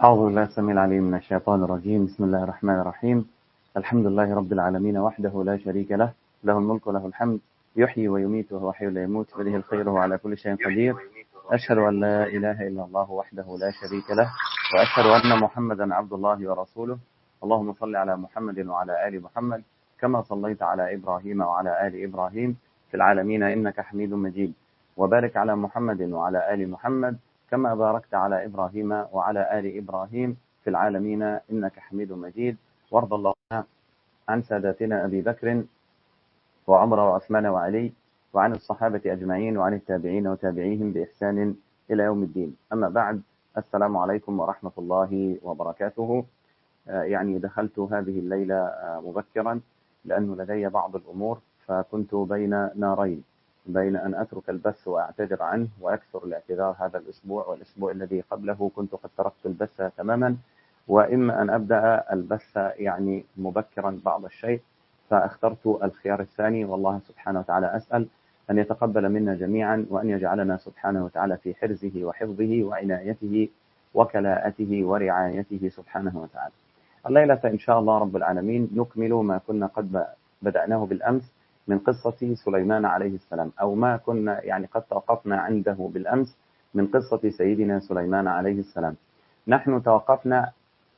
أعوذ بالله السميع العليم من الشيطان الرجيم. بسم الله الرحمن الرحيم. الحمد لله رب العالمين وحده لا شريك له، له الملك وله الحمد، يحيي ويميت وهو حي لا يموت، بيده الخير وهو على كل شيء قدير. أشهد أن لا إله إلا الله وحده لا شريك له، وأشهد أن محمدا عبد الله ورسوله. اللهم صل على محمد وعلى آل محمد كما صليت على إبراهيم وعلى آل إبراهيم في العالمين إنك حميد مجيد، وبارك على محمد وعلى آل محمد كما باركت على إبراهيم وعلى آل إبراهيم في العالمين إنك حميد مجيد. وارض اللهم عن ساداتنا أبي بكر وعمر وعثمان وعلي وعن الصحابة أجمعين وعن التابعين وتابعيهم بإحسان إلى يوم الدين. أما بعد، السلام عليكم ورحمة الله وبركاته. يعني دخلت هذه الليلة مبكرا لأنه لدي بعض الأمور، فكنت بين نارين، بين أن أترك البث وأعتذر عنه وأكثر الاعتذار هذا الأسبوع والأسبوع الذي قبله كنت قد تركت البث تماما، وإما أن أبدأ البث يعني مبكرا بعض الشيء، فاخترت الخيار الثاني. والله سبحانه وتعالى أسأل أن يتقبل منا جميعا، وأن يجعلنا سبحانه وتعالى في حرزه وحفظه وعنايته وكلاءته ورعايته سبحانه وتعالى. الليلة إن شاء الله رب العالمين نكمل ما كنا قد بدأناه بالأمس من قصة سليمان عليه السلام، أو ما كنا يعني قد توقفنا عنده بالأمس من قصة سيدنا سليمان عليه السلام. نحن توقفنا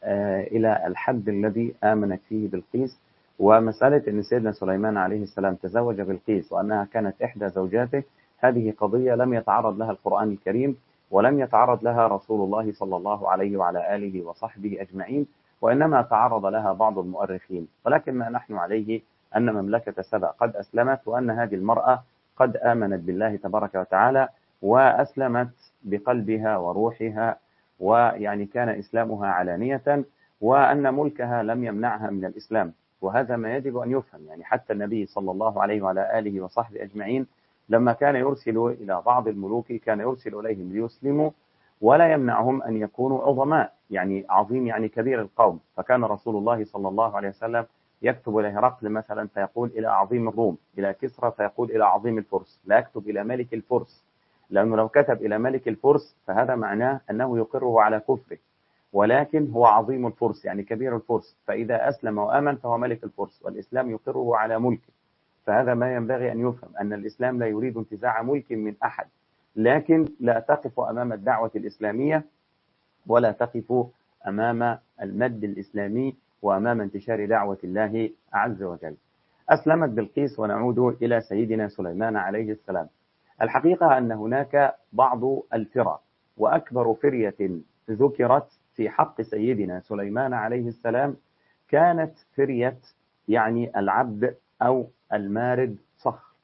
إلى الحد الذي آمنت فيه بلقيس، ومسألة أن سيدنا سليمان عليه السلام تزوج بلقيس وأنها كانت إحدى زوجاته، هذه قضية لم يتعرض لها القرآن الكريم، ولم يتعرض لها رسول الله صلى الله عليه وعلى آله وصحبه أجمعين، وإنما تعرض لها بعض المؤرخين. ولكن ما نحن عليه أن مملكة سبأ قد أسلمت، وأن هذه المرأة قد آمنت بالله تبارك وتعالى وأسلمت بقلبها وروحها، ويعني كان إسلامها علانية، وأن ملكها لم يمنعها من الإسلام. وهذا ما يجب أن يفهم. يعني حتى النبي صلى الله عليه وعلى آله وصحبه أجمعين لما كان يرسل إلى بعض الملوك كان يرسل إليهم ليسلموا، ولا يمنعهم أن يكونوا عظماء، يعني عظيم يعني كبير القوم. فكان رسول الله صلى الله عليه وسلم يكتب إلى هرقل مثلا فيقول إلى عظيم الروم، إلى كسرى فيقول إلى عظيم الفرس، لا يكتب إلى ملك الفرس، لأنه لو كتب إلى ملك الفرس فهذا معناه أنه يقره على كفره، ولكن هو عظيم الفرس يعني كبير الفرس، فإذا أسلم وآمن فهو ملك الفرس، والإسلام يقره على ملكه. فهذا ما ينبغي أن يفهم، أن الإسلام لا يريد انتزاع ملك من أحد، لكن لا تقف أمام الدعوة الإسلامية، ولا تقف أمام المد الإسلامي، وأمام انتشار دعوة الله عز وجل. أسلمت بلقيس، ونعود إلى سيدنا سليمان عليه السلام. الحقيقة أن هناك بعض الفرى، وأكبر فرية ذكرت في حق سيدنا سليمان عليه السلام كانت فرية يعني العبد أو المارد صخر.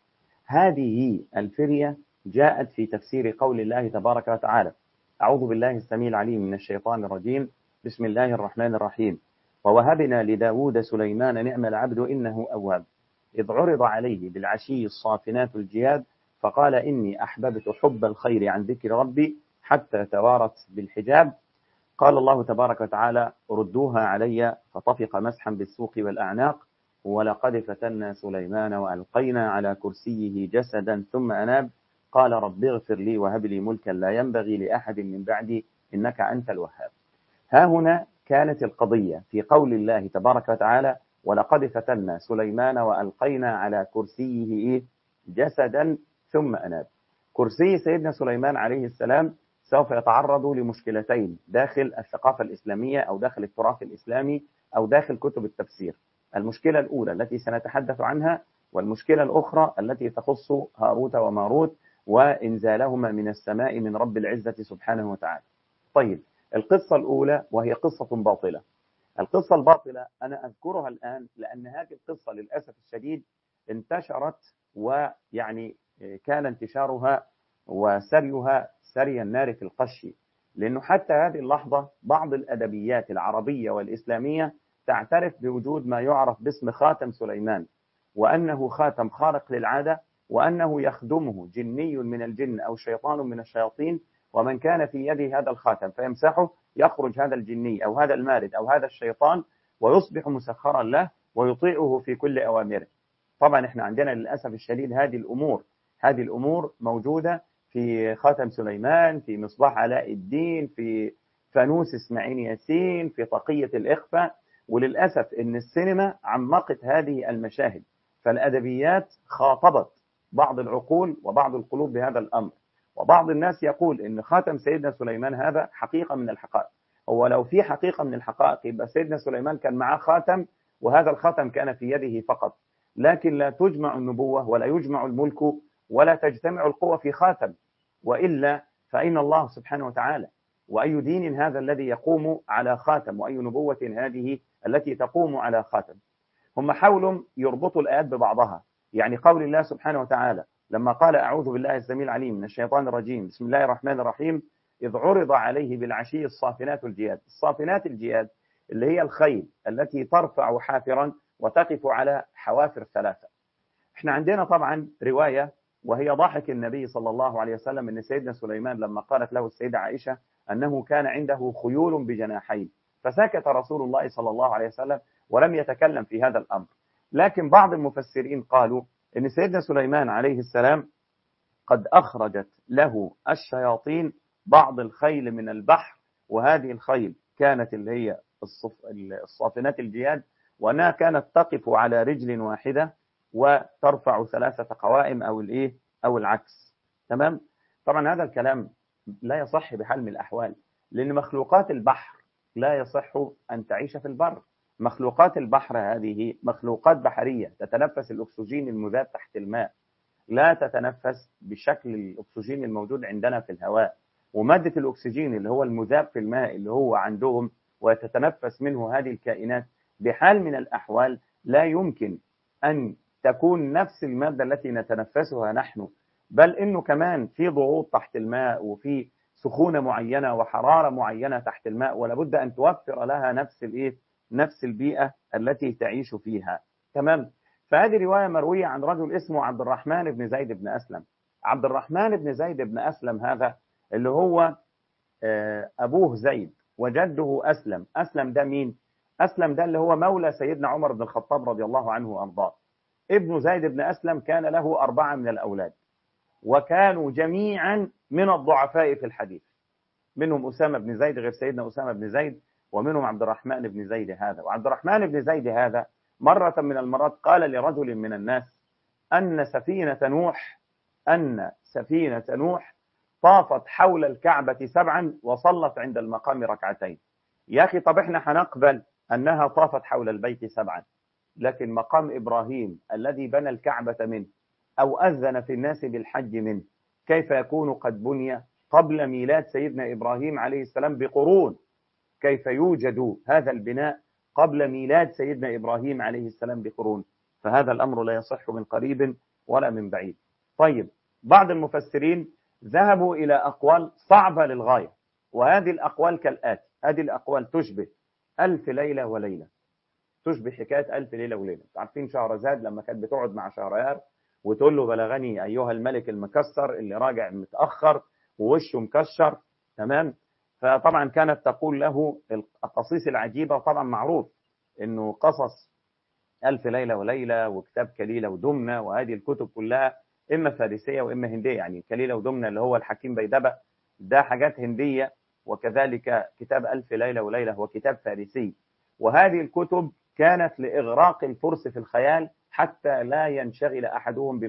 هذه الفرية جاءت في تفسير قول الله تبارك وتعالى: أعوذ بالله السميع العليم من الشيطان الرجيم، بسم الله الرحمن الرحيم: ووهبنا لداود سليمان نعم العبد إنه أواب، إذ عرض عليه بالعشي الصافنات الجياد، فقال إني أحببت حب الخير عن ذكر ربي حتى توارت بالحجاب. قال الله تبارك وتعالى: ردوها علي، فطفق مسحا بالسوق والأعناق، ولقد فتنا سليمان وألقينا على كرسيه جسدا ثم أناب، قال رب اغفر لي وهب لي ملكا لا ينبغي لأحد من بعدي إنك أنت الوهاب. ها هنا كانت القضية في قول الله تبارك وتعالى: ولقد فتنا سليمان وألقينا على كرسيه جسدا ثم أناب. كرسي سيدنا سليمان عليه السلام سوف يتعرض لمشكلتين داخل الثقافة الإسلامية، أو داخل التراث الإسلامي، أو داخل كتب التفسير. المشكلة الأولى التي سنتحدث عنها، والمشكلة الأخرى التي تخص هاروت وماروت وإنزالهما من السماء من رب العزة سبحانه وتعالى. طيب، القصة الأولى وهي قصة باطلة. القصة الباطلة أنا أذكرها الآن لأن هذه القصة للأسف الشديد انتشرت، ويعني كان انتشارها وسريها سري النار في القش، لأنه حتى هذه اللحظة بعض الأدبيات العربية والإسلامية تعترف بوجود ما يعرف باسم خاتم سليمان، وأنه خاتم خارق للعادة، وأنه يخدمه جني من الجن أو شيطان من الشياطين، ومن كان في يده هذا الخاتم فيمسحه يخرج هذا الجني أو هذا المارد أو هذا الشيطان، ويصبح مسخرا له ويطيعه في كل أوامره. طبعا احنا عندنا للأسف الشديد هذه الأمور موجودة في خاتم سليمان، في مصباح علاء الدين، في فانوس اسماعيل ياسين، في طاقية الإخفاء. وللأسف إن السينما عمقت هذه المشاهد، فالأدبيات خاطبت بعض العقول وبعض القلوب بهذا الأمر. وبعض الناس يقول إن خاتم سيدنا سليمان هذا حقيقة من الحقائق. هو لو في حقيقة من الحقائق يبقى سيدنا سليمان كان معاه خاتم، وهذا الخاتم كان في يده فقط. لكن لا تجمع النبوة ولا يجمع الملك ولا تجتمع القوة في خاتم، وإلا فأين الله سبحانه وتعالى؟ وأي دين هذا الذي يقوم على خاتم؟ وأي نبوة هذه التي تقوم على خاتم؟ هم حاولوا يربطوا الآيات ببعضها. يعني قول الله سبحانه وتعالى لما قال أعوذ بالله السميع العليم من الشيطان الرجيم بسم الله الرحمن الرحيم إذ عرض عليه بالعشي الصافنات الجياد. الصافنات الجياد اللي هي الخيل التي ترفع حافرا وتقف على حوافر ثلاثة. احنا عندنا طبعا رواية وهي ضاحك النبي صلى الله عليه وسلم ان سيدنا سليمان لما قالت له السيدة عائشة أنه كان عنده خيول بجناحين، فسكت رسول الله صلى الله عليه وسلم ولم يتكلم في هذا الأمر. لكن بعض المفسرين قالوا أن سيدنا سليمان عليه السلام قد أخرجت له الشياطين بعض الخيل من البحر، وهذه الخيل كانت اللي هي الصافنات الجياد، وأنها كانت تقف على رجل واحدة وترفع ثلاثة قوائم أو العكس. تمام؟ طبعا هذا الكلام لا يصح بحال من الأحوال، لأن مخلوقات البحر لا يصح أن تعيش في البر. مخلوقات البحر هذه مخلوقات بحرية تتنفس الأكسجين المذاب تحت الماء، لا تتنفس بشكل الأكسجين الموجود عندنا في الهواء. ومادة الأكسجين اللي هو المذاب في الماء اللي هو عندهم وتتنفس منه هذه الكائنات، بحال من الأحوال لا يمكن أن تكون نفس المادة التي نتنفسها نحن، بل إنه كمان في ضغوط تحت الماء وفي سخونة معينة وحرارة معينة تحت الماء، ولابد أن توفر لها نفس البيئة التي تعيش فيها. تمام؟ فهذه رواية مروية عن رجل اسمه عبد الرحمن بن زيد بن أسلم. عبد الرحمن بن زيد بن أسلم هذا اللي هو أبوه زيد وجده أسلم. أسلم ده مين؟ أسلم ده اللي هو مولى سيدنا عمر بن الخطاب رضي الله عنه وأرضاه. ابن زيد بن أسلم كان له 4 من الأولاد، وكانوا جميعا من الضعفاء في الحديث. منهم أسامة بن زيد غير سيدنا أسامة بن زيد، ومنهم عبد الرحمن بن زيد هذا. وعبد الرحمن بن زيد هذا مرة من المرات قال لرجل من الناس أن سفينة نوح طافت حول الكعبة 7 وصلت عند المقام 2 يا أخي طب إحنا هنقبل أنها طافت حول البيت 7، لكن مقام إبراهيم الذي بنى الكعبة منه أو أذن في الناس بالحج منه، كيف يكون قد بني قبل ميلاد سيدنا إبراهيم عليه السلام بقرون؟ كيف يوجد هذا البناء قبل ميلاد سيدنا إبراهيم عليه السلام بقرون؟ فهذا الأمر لا يصح من قريب ولا من بعيد. طيب، بعض المفسرين ذهبوا إلى أقوال صعبة للغاية، وهذه الأقوال كالآتي. هذه الأقوال تشبه 1000 ليلة وليلة، تشبه حكاية 1000 ليلة وليلة. عارفين شهرزاد لما كانت بتقعد مع شهريار وتقول له بلغني أيها الملك المكسر اللي راجع متأخر ووشه مكشر، تمام؟ فطبعا كانت تقول له القصص العجيبة. وطبعا معروف أنه قصص 1000 ليلة وليلة وكتاب كليلة ودمنة، وهذه الكتب كلها إما فارسية وإما هندية. يعني كليلة ودمنة اللي هو الحكيم بيدبة ده حاجات هندية، وكذلك كتاب 1000 ليلة وليلة هو كتاب فارسي. وهذه الكتب كانت لإغراق الفرس في الخيال حتى لا ينشغل أحدهم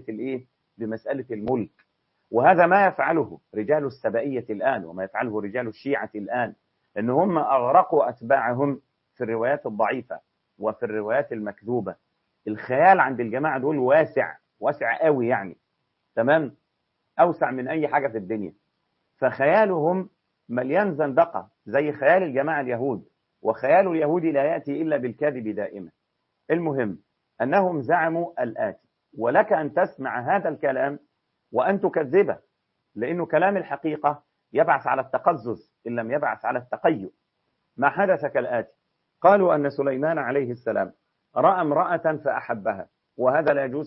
بمسألة الملك. وهذا ما يفعله رجال السبائية الآن، وما يفعله رجال الشيعة الآن، إن هم أغرقوا أتباعهم في الروايات الضعيفة وفي الروايات المكذوبة. الخيال عند الجماعة دول واسع قوي يعني، تمام؟ أوسع من أي حاجة في الدنيا. فخيالهم مليان زندقة زي خيال الجماعة اليهود، وخيال اليهود لا يأتي إلا بالكذب دائما. المهم أنهم زعموا الآتي، ولك أن تسمع هذا الكلام وأن تكذبه، لأنه كلام الحقيقة يبعث على التقزز إن لم يبعث على التقيؤ. ما حدث كالآتي: قالوا أن سليمان عليه السلام رأى امرأة فأحبها، وهذا لا يجوز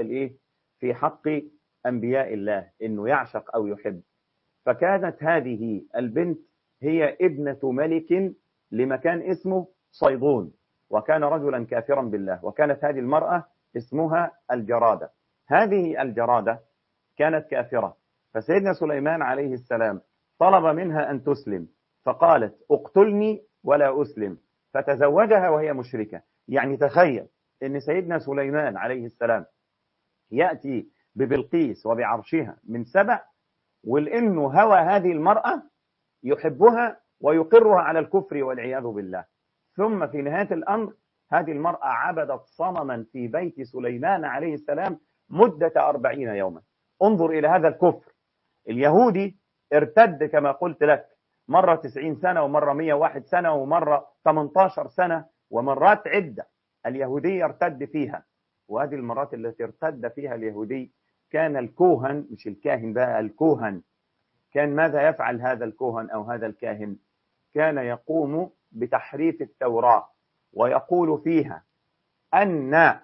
في حق أنبياء الله إنه يعشق أو يحب. فكانت هذه البنت هي ابنة ملك لمكان اسمه صيدون، وكان رجلا كافرا بالله. وكانت هذه المرأة اسمها الجرادة. هذه الجرادة كانت كافرة، فسيدنا سليمان عليه السلام طلب منها أن تسلم، فقالت اقتلني ولا أسلم، فتزوجها وهي مشركة. يعني تخيل أن سيدنا سليمان عليه السلام يأتي ببلقيس وبعرشها من سبأ، ولأنه هوى هذه المرأة يحبها ويقرها على الكفر والعياذ بالله. ثم في نهاية الأمر هذه المرأة عبدت صنما في بيت سليمان عليه السلام مدة 40 يوما. انظر إلى هذا الكفر. اليهودي ارتد كما قلت لك، مرة 90 سنة، ومرة 101 سنة، ومرة 18 سنة، ومرات عدة اليهودي يرتد فيها. وهذه المرات التي ارتد فيها اليهودي كان الكوهن، مش الكاهن بقى، الكوهن، كان ماذا يفعل هذا الكوهن أو هذا الكاهن؟ كان يقوم بتحريف التوراة، ويقول فيها أن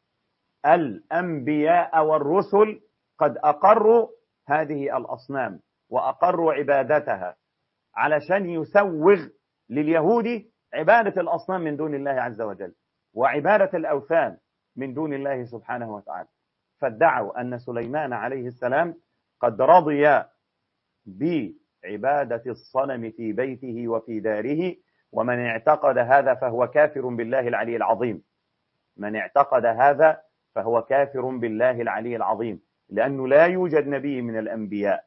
الأنبياء والرسل قد أقروا هذه الأصنام وأقروا عبادتها، علشان يسوغ لليهود عبادة الأصنام من دون الله عز وجل وعبادة الأوثان من دون الله سبحانه وتعالى. فادعوا أن سليمان عليه السلام قد رضي بعبادة الصنم في بيته وفي داره، ومن اعتقد هذا فهو كافر بالله العلي العظيم. من اعتقد هذا فهو كافر بالله العلي العظيم، لأنه لا يوجد نبي من الأنبياء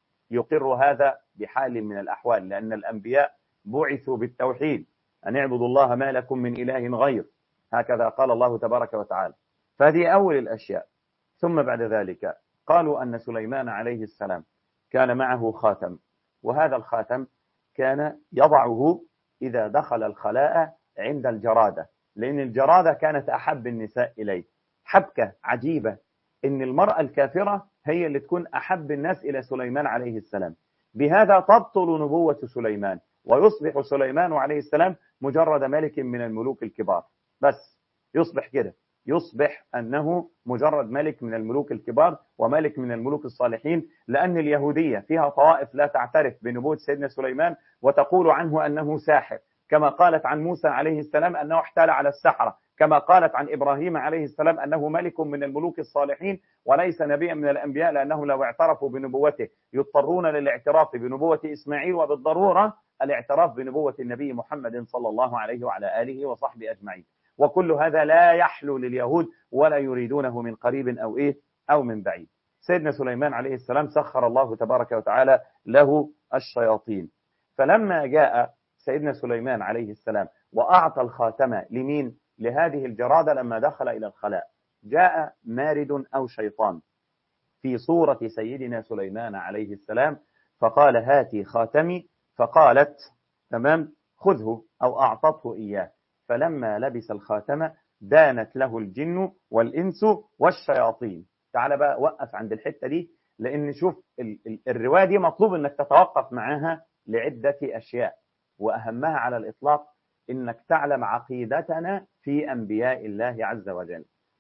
يقر هذا بحال من الأحوال، لأن الأنبياء بعثوا بالتوحيد، أن اعبدوا الله ما لكم من إله غير، هكذا قال الله تبارك وتعالى. فهذه أول الأشياء. ثم بعد ذلك قالوا أن سليمان عليه السلام كان معه خاتم، وهذا الخاتم كان يضعه إذا دخل الخلاء عند الجرادة، لأن الجرادة كانت أحب النساء إليه. حبكة عجيبة إن المرأة الكافرة هي اللي تكون أحب الناس إلى سليمان عليه السلام. بهذا تبطل نبوة سليمان، ويصبح سليمان عليه السلام مجرد ملك من الملوك الكبار، بس يصبح كده، يصبح أنه مجرد ملك من الملوك الكبار وملك من الملوك الصالحين، لأن اليهودية فيها طوائف لا تعترف بنبوة سيدنا سليمان وتقول عنه أنه ساحر، كما قالت عن موسى عليه السلام أنه احتال على السحرة، كما قالت عن إبراهيم عليه السلام أنه ملك من الملوك الصالحين وليس نبيا من الأنبياء، لأنه لو اعترفوا بنبوته يضطرون للاعتراف بنبوة إسماعيل، وبالضرورة الاعتراف بنبوة النبي محمد صلى الله عليه وعلى آله وصحبه أجمعين. وكل هذا لا يحلو لليهود ولا يريدونه من قريب أو من بعيد. سيدنا سليمان عليه السلام سخر الله تبارك وتعالى له الشياطين. فلما جاء سيدنا سليمان عليه السلام وأعطى الخاتم لمين؟ لهذه الجرادة. لما دخل إلى الخلاء جاء مارد أو شيطان في صورة سيدنا سليمان عليه السلام، فقال هاتي خاتمي، فقالت تمام خذه، أو أعطته إياه. فلما لبس الخاتم دانت له الجن والإنس والشياطين. تعال بقى وقف عند الحتة دي، لأن شوف الرواية دي مطلوب أنك تتوقف معها لعدة أشياء، وأهمها على الإطلاق إنك تعلم عقيدتنا في أنبياء الله عز وجل.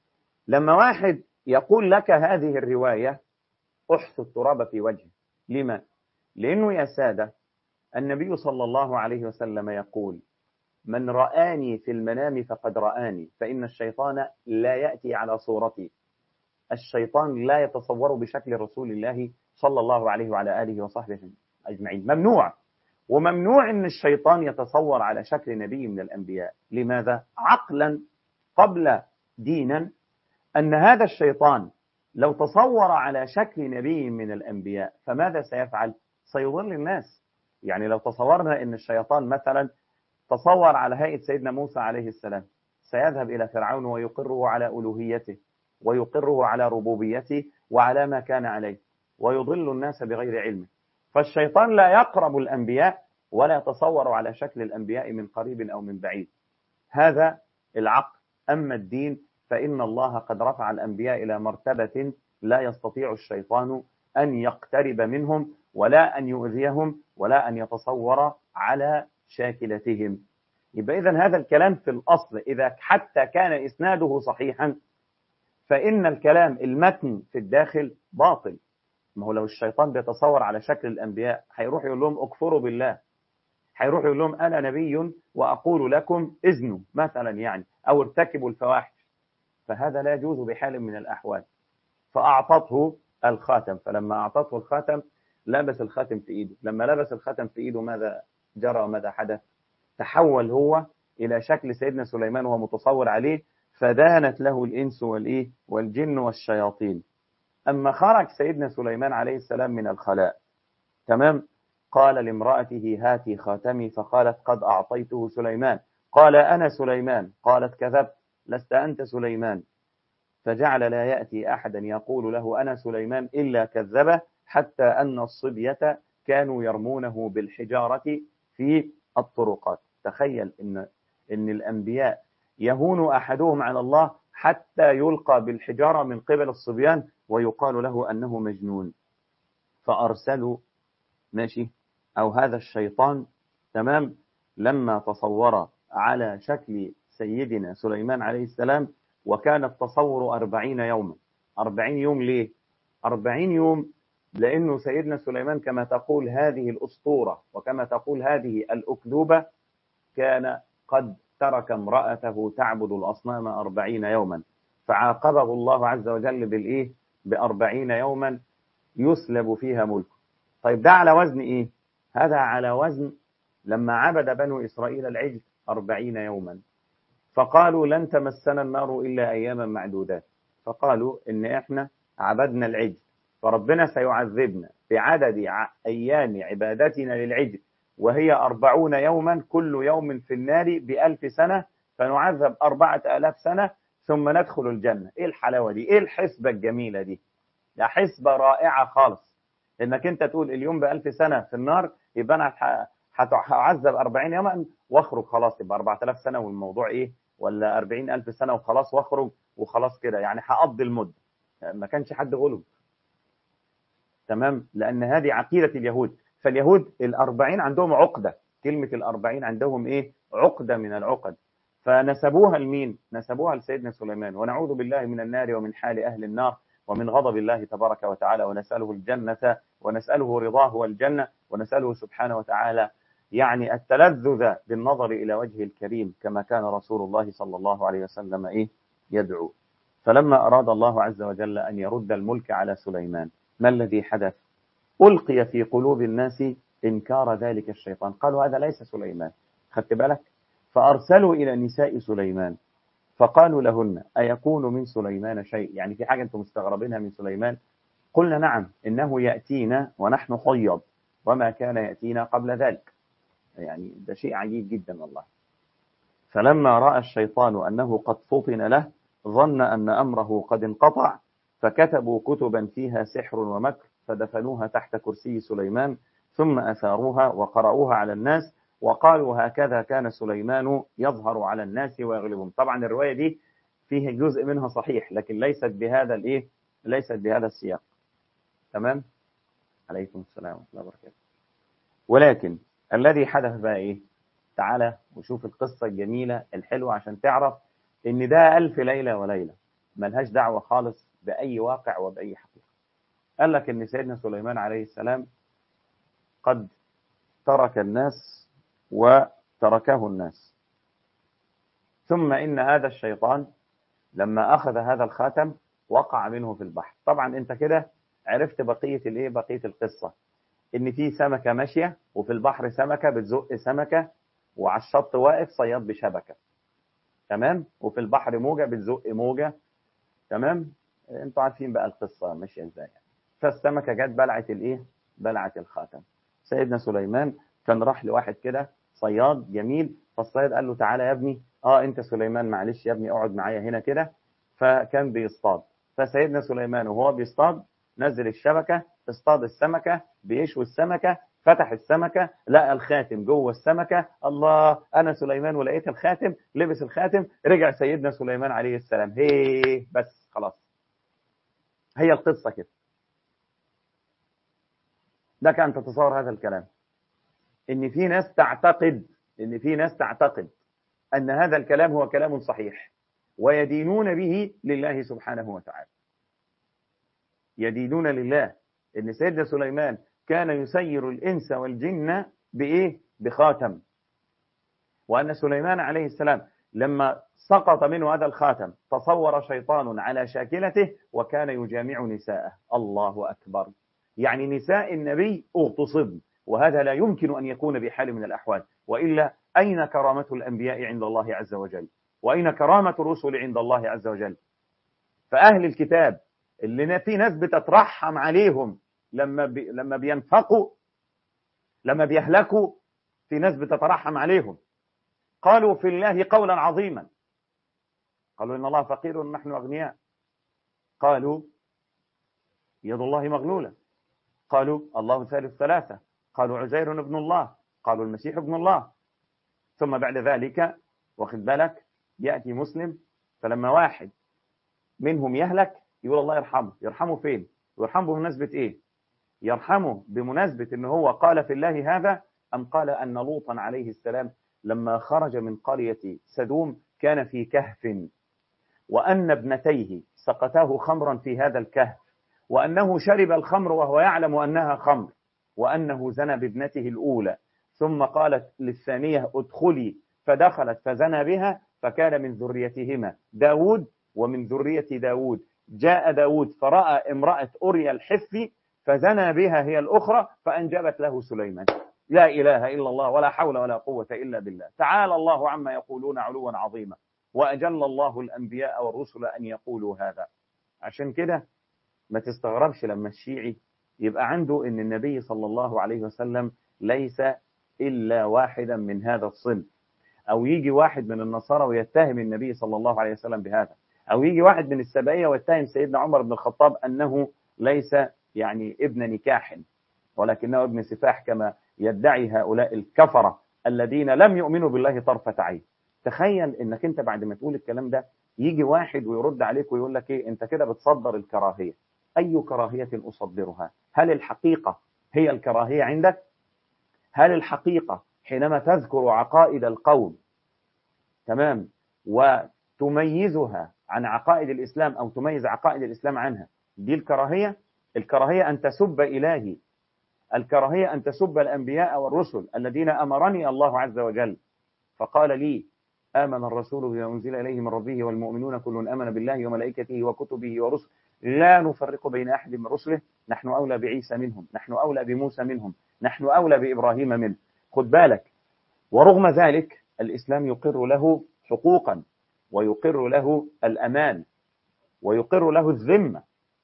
لما واحد يقول لك هذه الرواية احث التراب في وجهه. لما؟ لأنه يا سادة النبي صلى الله عليه وسلم يقول من رآني في المنام فقد رآني، فإن الشيطان لا يأتي على صورتي. الشيطان لا يتصور بشكل رسول الله صلى الله عليه وعلى آله وصحبه أجمعين، ممنوع. وممنوع أن الشيطان يتصور على شكل نبي من الأنبياء. لماذا؟ عقلا قبل دينا، أن هذا الشيطان لو تصور على شكل نبي من الأنبياء فماذا سيفعل؟ سيضل الناس. يعني لو تصورنا أن الشيطان مثلا تصور على هيئة سيدنا موسى عليه السلام، سيذهب إلى فرعون ويقره على ألوهيته ويقره على ربوبيته وعلى ما كان عليه، ويضل الناس بغير علمه. فالشيطان لا يقرب الأنبياء ولا يتصور على شكل الأنبياء من قريب أو من بعيد. هذا العقل. أما الدين فإن الله قد رفع الأنبياء إلى مرتبة لا يستطيع الشيطان أن يقترب منهم ولا أن يؤذيهم ولا أن يتصور على شاكلتهم. يبقى إذن هذا الكلام في الأصل إذا حتى كان إسناده صحيحا فإن الكلام المتن في الداخل باطل. ما هو لو الشيطان بيتصور على شكل الأنبياء هيروح يقول لهم اكفروا بالله، هيروح يقول لهم أنا نبي وأقول لكم إذنوا مثلا يعني، أو ارتكبوا الفواحش. فهذا لا يجوز بحال من الأحوال. فأعطته الخاتم، فلما أعطته الخاتم لبس الخاتم في إيده. لما لبس الخاتم في إيده جرى ماذا حدث؟ تحول هو إلى شكل سيدنا سليمان وهو متصور عليه، فدانت له الإنس والإيه والجن والشياطين. أما خرج سيدنا سليمان عليه السلام من الخلاء، تمام، قال لامرأته هاتي خاتمي، فقالت قد أعطيته سليمان. قال أنا سليمان. قالت كذبت، لست أنت سليمان. فجعل لا يأتي أحدا يقول له أنا سليمان إلا كذبه، حتى أن الصبية كانوا يرمونه بالحجارة في الطرقات. تخيل إن الأنبياء يهون أحدهم على الله حتى يلقى بالحجارة من قبل الصبيان ويقال له أنه مجنون. فأرسلوا ماشي أو هذا الشيطان، تمام، لما تصور على شكل سيدنا سليمان عليه السلام، وكان التصور 40 يوما. 40 يوم ليه؟ 40 يوم لأنه سيدنا سليمان كما تقول هذه الأسطورة وكما تقول هذه الأكذوبة كان قد ترك امرأته تعبد الأصنام 40 يوما، فعاقبه الله عز وجل بالإيه؟ ب40 يوما يسلب فيها ملكه. طيب ده على وزن إيه؟ هذا على وزن لما عبد بنو إسرائيل العجل 40 يوما، فقالوا لن تمسنا النار إلا أياما معدودات. فقالوا إن إحنا عبدنا العجل فربنا سيعذبنا بعدد أيام عبادتنا للعجل، وهي 40 يوما، كل يوم في النار ب1000 سنة، فنعذب 4000 سنة ثم ندخل الجنة. إيه الحلاوة دي؟ إيه الحسبة الجميلة دي؟ ده حسبة رائعة خالص، إنك أنت تقول اليوم ب1000 سنة في النار، يبقى أنا هعذب 40 يوما واخرج خلاص، يبقى 4000 سنة والموضوع إيه؟ ولا 40,000 سنة وخلاص واخرج وخلاص كده، يعني هقضي المدة. ما كانش حد غلب، تمام، لأن هذه عقيدة اليهود. فاليهود 40 عندهم عقدة، كلمة 40 عندهم إيه؟ عقدة من العقد، فنسبوها لمين؟ نسبوها لسيدنا سليمان. ونعوذ بالله من النار ومن حال أهل النار ومن غضب الله تبارك وتعالى، ونسأله الجنة ونسأله رضاه والجنة، ونسأله سبحانه وتعالى يعني التلذذ بالنظر إلى وجهه الكريم كما كان رسول الله صلى الله عليه وسلم إيه؟ يدعو. فلما أراد الله عز وجل أن يرد الملك على سليمان، ما الذي حدث؟ ألقي في قلوب الناس إنكار ذلك الشيطان، قالوا هذا ليس سليمان. خدت بالك؟ فأرسلوا إلى نساء سليمان فقالوا لهن أيكون من سليمان شيء؟ يعني في حاجة أنتم مستغربينها من سليمان؟ قلنا نعم، إنه يأتينا ونحن حيض وما كان يأتينا قبل ذلك. يعني ده شيء عجيب جدا والله. فلما رأى الشيطان أنه قد فطن له ظن أن أمره قد انقطع، فكتبوا كتبا فيها سحر ومكر فدفنوها تحت كرسي سليمان، ثم أثاروها وقرأوها على الناس وقالوا هكذا كان سليمان يظهر على الناس ويغلبهم. طبعا الرواية دي فيه جزء منها صحيح، لكن ليست بهذا الإيه؟ ليست بهذا السياق. تمام؟ عليكم السلام ورحمة الله وبركاته. ولكن الذي حدث بقى إيه؟ تعالى وشوف القصة الجميلة الحلوة عشان تعرف إن ده 1000 ليلة وليلة ملهاش دعوة خالص بأي واقع وبأي حقيقة. قال لك إن سيدنا سليمان عليه السلام قد ترك الناس وتركه الناس، ثم إن هذا الشيطان لما أخذ هذا الخاتم وقع منه في البحر. طبعا أنت كده عرفت بقية الإيه؟ بقية القصة، إن في سمكة ماشية وفي البحر سمكة بتزق سمكة، وعلى الشط واقف صياد بشبكة، تمام، وفي البحر موجة بتزق موجة، تمام. انتوا عارفين بقى القصة ماشية ازاي يعني. فالسمكة جت بلعت الايه؟ بلعت الخاتم. سيدنا سليمان كان راح لواحد كده صياد جميل، فالصياد قال له تعالى يا ابني، انت سليمان معلش يا ابني اقعد معايا هنا كده. فكان بيصطاد، فسيدنا سليمان وهو بيصطاد نزل الشبكة، اصطاد السمكة، بيشوي السمكة، فتح السمكة لقى الخاتم جوه السمكة. الله، أنا سليمان ولقيت الخاتم، لبس الخاتم، رجع سيدنا سليمان عليه السلام. هي بس خلاص، هي القصة كده. لك أن تتصور هذا الكلام، إن في ناس تعتقد أن هذا الكلام هو كلام صحيح، ويدينون به لله سبحانه وتعالى، يدينون لله. إن سيدنا سليمان كان يسير الإنس والجن بإيه؟ بخاتم. وأن سليمان عليه السلام لما سقط منه هذا الخاتم تصور شيطان على شاكلته وكان يجامع نساءه. الله أكبر، يعني نساء النبي اغتصبن، وهذا لا يمكن أن يكون بحال من الأحوال، وإلا أين كرامة الأنبياء عند الله عز وجل؟ وأين كرامة الرسل عند الله عز وجل؟ فأهل الكتاب اللي في ناس بتترحم عليهم لما بينفقوا، لما بيهلكوا، في ناس بتترحم عليهم. قالوا في الله قولا عظيما، قالوا إن الله فقير ونحن أغنياء، قالوا يد الله مغلولة، قالوا الله ثالث ثلاثة، قالوا عزير ابن الله، قالوا المسيح ابن الله. ثم بعد ذلك واخد بالك يأتي مسلم، فلما واحد منهم يهلك يقول الله يرحمه. يرحمه فين؟ يرحمه بمناسبة إيه؟ يرحمه بمناسبة إن هو قال في الله هذا، أم قال أن لوطا عليه السلام لما خرج من قرية سدوم كان في كهف، وأن ابنتيه سقتاه خمرا في هذا الكهف، وأنه شرب الخمر وهو يعلم أنها خمر، وأنه زنى بابنته الأولى، ثم قالت للثانية ادخلي، فدخلت فزنى بها، فكان من ذريتهما داود، ومن ذرية داود جاء داود فرأى امرأة أريا الحثي فزنى بها هي الأخرى فأنجبت له سليمان. لا إله إلا الله ولا حول ولا قوة إلا بالله. تعالى الله عما يقولون علوا عظيما، وأجل الله الأنبياء والرسل أن يقولوا هذا. عشان كده ما تستغربش لما الشيعي يبقى عنده إن النبي صلى الله عليه وسلم ليس إلا واحدا من هذا الصنف، أو يجي واحد من النصارى ويتهم النبي صلى الله عليه وسلم بهذا، أو يجي واحد من السبائية ويتهم سيدنا عمر بن الخطاب أنه ليس يعني ابن نكاح ولكنه ابن سفاح كما يدعي هؤلاء الكفرة الذين لم يؤمنوا بالله طرفة عين. تخيل انك انت بعد ما تقول الكلام ده يجي واحد ويرد عليك ويقول لك ايه، انت كده بتصدر الكراهية. اي كراهية اصدرها؟ هل الحقيقة هي الكراهية عندك؟ هل الحقيقة حينما تذكر عقائد القوم تمام وتميزها عن عقائد الإسلام أو تميز عقائد الإسلام عنها دي الكراهية؟ الكراهية أن تسب إلهي، الكراهية أن تسب الأنبياء والرسل الذين أمرني الله عز وجل فقال لي آمن الرسول بما أنزل إليه من ربه والمؤمنون كل آمن بالله وملائكته وكتبه ورسله لا نفرق بين أحد من رسله، نحن أولى بعيسى منهم، نحن أولى بموسى منهم، نحن أولى بإبراهيم منه. خد بالك، ورغم ذلك الإسلام يقر له حقوقا ويقر له الأمان ويقر له الذمة.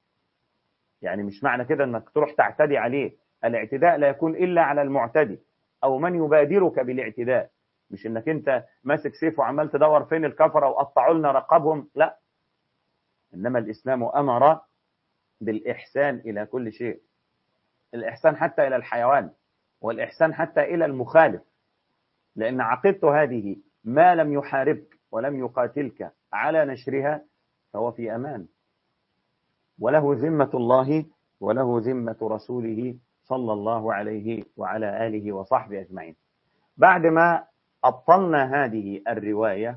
يعني مش معنى كده أنك تروح تعتدي عليه، الاعتداء لا يكون إلا على المعتدي أو من يبادرك بالاعتداء، مش انك انت ماسك سيف وعمال تدور فين الكفرة وقطعوا لنا رقابهم، لا. انما الاسلام امر بالاحسان الى كل شيء، الاحسان حتى الى الحيوان، والاحسان حتى الى المخالف، لان عقيدته هذه ما لم يحاربك ولم يقاتلك على نشرها فهو في امان، وله ذمة الله وله ذمة رسوله صلى الله عليه وعلى آله وصحبه أجمعين. بعد ما أبطلنا هذه الرواية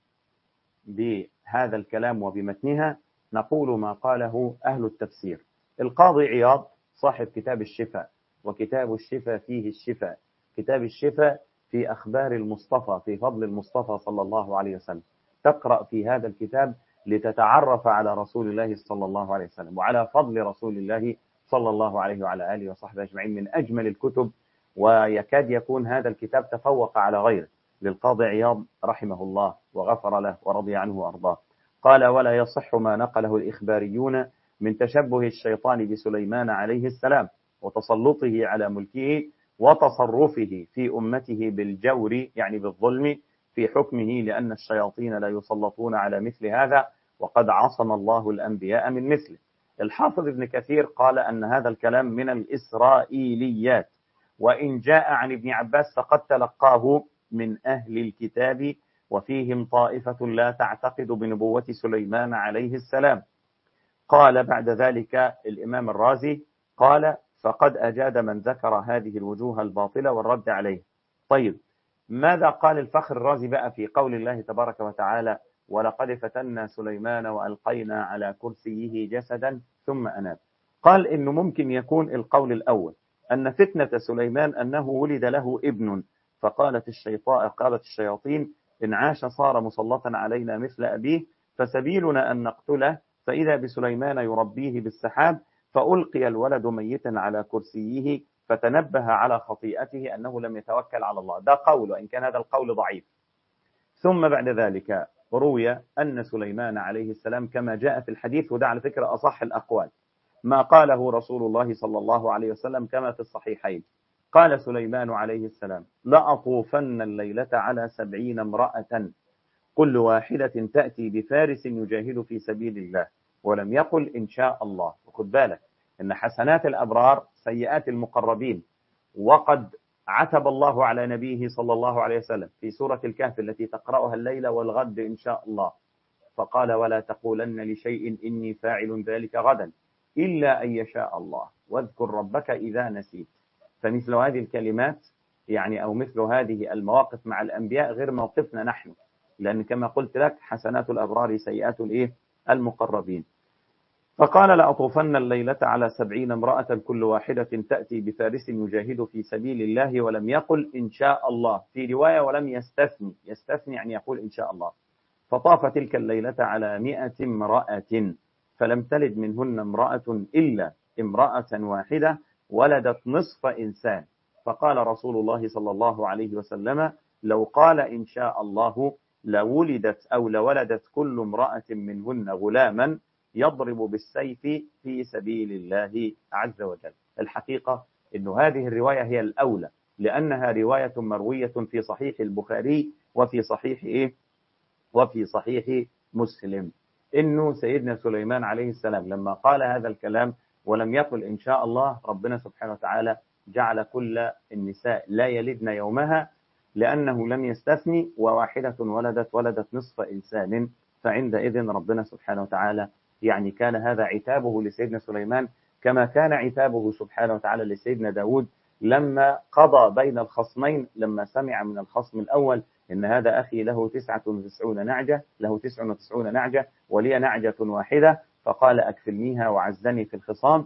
بهذا الكلام وبمتنها نقول ما قاله أهل التفسير. القاضي عياض صاحب كتاب الشفاء، وكتاب الشفاء فيه الشفاء، كتاب الشفاء في أخبار المصطفى، في فضل المصطفى صلى الله عليه وسلم. تقرأ في هذا الكتاب لتتعرف على رسول الله صلى الله عليه وسلم وعلى فضل رسول الله صلى الله عليه وعلى آله وصحبه أجمعين. من أجمل الكتب، ويكاد يكون هذا الكتاب تفوق على غيره، للقاضي عياض رحمه الله وغفر له ورضي عنه وأرضاه. قال: ولا يصح ما نقله الإخباريون من تشبه الشيطان بسليمان عليه السلام وتسلطه على ملكه وتصرفه في أمته بالجور، يعني بالظلم في حكمه، لأن الشياطين لا يسلطون على مثل هذا، وقد عصم الله الأنبياء من مثله. الحافظ ابن كثير قال أن هذا الكلام من الإسرائيليات، وإن جاء عن ابن عباس فقد تلقاه من أهل الكتاب، وفيهم طائفة لا تعتقد بنبوة سليمان عليه السلام. قال بعد ذلك الإمام الرازي قال: فقد أجاد من ذكر هذه الوجوه الباطلة والرد عليه. طيب، ماذا قال الفخر الرازي بقى في قول الله تبارك وتعالى: ولقد فتنا سليمان وألقينا على كرسيه جسدا ثم أناب؟ قال إنه ممكن يكون القول الأول أن فتنة سليمان أنه ولد له ابن، فقالت الشياطين إن عاش صار مسلطا علينا مثل أبيه، فسبيلنا أن نقتله، فإذا بسليمان يربيه بالسحاب، فألقي الولد ميتا على كرسيه فتنبه على خطيئته أنه لم يتوكل على الله. ده قول، وإن كان هذا القول ضعيف. ثم بعد ذلك روي أن سليمان عليه السلام كما جاء في الحديث، وده على فكرة أصح الأقوال، ما قاله رسول الله صلى الله عليه وسلم كما في الصحيحين. قال سليمان عليه السلام: لأطوفن الليلة على 70 امرأة كل واحدة تأتي بفارس يجاهد في سبيل الله، ولم يقل إن شاء الله. وخد بالك إن حسنات الأبرار سيئات المقربين، وقد عتب الله على نبيه صلى الله عليه وسلم في سورة الكهف التي تقرأها الليلة والغد إن شاء الله، فقال: ولا تقولن لشيء إني فاعل ذلك غدا إلا أن يشاء الله واذكر ربك إذا نسيت. فمثل هذه الكلمات يعني أو مثل هذه المواقف مع الأنبياء غير موقفنا نحن، لأن كما قلت لك حسنات الأبرار سيئات المقربين. فقال: لأطوفن الليلة على 70 امرأة كل واحدة تأتي بفارس يجاهد في سبيل الله، ولم يقل إن شاء الله. في رواية ولم يستثني يعني يقول إن شاء الله. فطاف تلك الليلة على 100 امرأة فلم تلد منهن امرأة إلا امرأة واحدة ولدت نصف إنسان. فقال رسول الله صلى الله عليه وسلم: لو قال إن شاء الله لولدت أو لولدت كل امرأة منهن غلاما يضرب بالسيف في سبيل الله عز وجل. الحقيقة أن هذه الرواية هي الأولى، لأنها رواية مروية في صحيح البخاري وفي صحيح مسلم، إنه سيدنا سليمان عليه السلام لما قال هذا الكلام ولم يقل إن شاء الله، ربنا سبحانه وتعالى جعل كل النساء لا يلدن يومها لأنه لم يستثني، وواحدة ولدت نصف إنسان. فعندئذ ربنا سبحانه وتعالى يعني كان هذا عتابه لسيدنا سليمان، كما كان عتابه سبحانه وتعالى لسيدنا داود لما قضى بين الخصمين، لما سمع من الخصم الأول إن هذا أخي له 99 نعجة ولي نعجة واحدة، فقال أكفلنيها وعزني في الخصام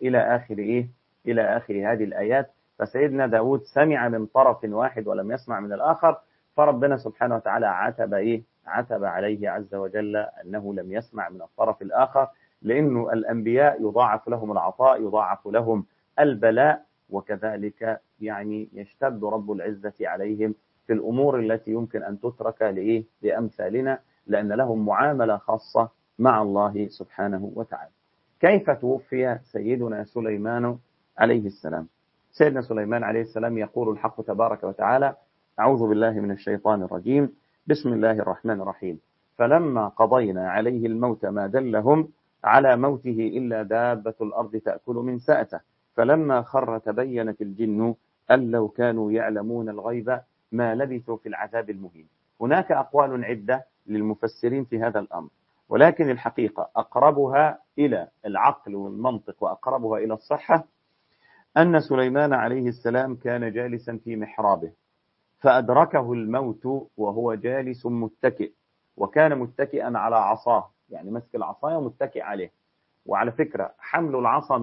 إلى آخر هذه الآيات. فسيدنا داود سمع من طرف واحد ولم يسمع من الآخر، فربنا سبحانه وتعالى عتب عليه عز وجل أنه لم يسمع من الطرف الآخر، لأنه الأنبياء يضاعف لهم العطاء، يضاعف لهم البلاء، وكذلك يعني يشتد رب العزة عليهم في الأمور التي يمكن أن تترك لأمثالنا، لأن لهم معاملة خاصة مع الله سبحانه وتعالى. كيف توفي سيدنا سليمان عليه السلام؟ سيدنا سليمان عليه السلام يقول الحق تبارك وتعالى: أعوذ بالله من الشيطان الرجيم، بسم الله الرحمن الرحيم: فلما قضينا عليه الموت ما دلهم على موته إلا دابة الأرض تأكل من سأته، فلما خر تبينت الجن أن لو كانوا يعلمون الغيب ما لبثوا في العذاب المهين. هناك أقوال عدة للمفسرين في هذا الأمر، ولكن الحقيقة أقربها إلى العقل والمنطق وأقربها إلى الصحة أن سليمان عليه السلام كان جالسا في محرابه، فأدركه الموت وهو جالس متكئ، وكان متكئا على عصاه، يعني مسك العصاية ومتكئ عليه. وعلى فكرة حمل العصا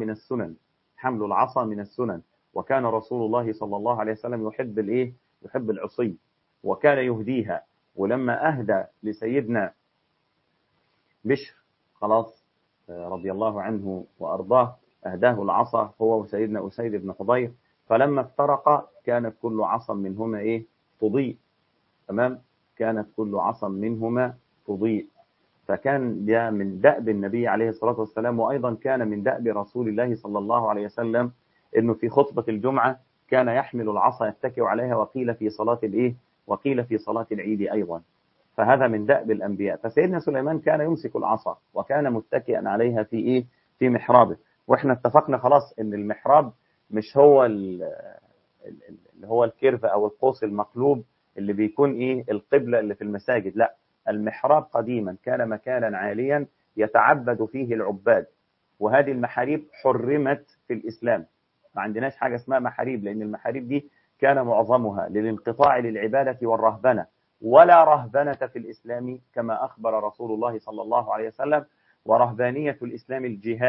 من السنن، وكان رسول الله صلى الله عليه وسلم يحب العصي، وكان يهديها. ولما أهدى لسيدنا بشر خلاص رضي الله عنه وأرضاه، أهداه العصا هو وسيدنا أسيد بن حضير، فلما افترقا كانت كل عصا منهما تضيء. تمام، كانت كل عصا منهما تضيء. فكان ده من دأب النبي عليه الصلاة والسلام، وأيضا كان من دأب رسول الله صلى الله عليه وسلم إنه في خطبة الجمعة كان يحمل العصا يتكئ عليها، وقيل في صلاة العيد أيضا. فهذا من دأب الأنبياء. فسيدنا سليمان كان يمسك العصا وكان متكئا عليها في محرابه. واحنا اتفقنا خلاص ان المحراب مش هو اللي هو الكيرف او القوس المقلوب اللي بيكون القبلة اللي في المساجد، لا، المحراب قديما كان مكانا عاليا يتعبد فيه العباد، وهذه المحاريب حرمت في الإسلام. ما عندناش حاجة اسمها محاريب، لأن المحاريب دي كان معظمها للانقطاع للعبادة والرهبنة، ولا رهبنة في الإسلام كما أخبر رسول الله صلى الله عليه وسلم. ورهبانية الإسلام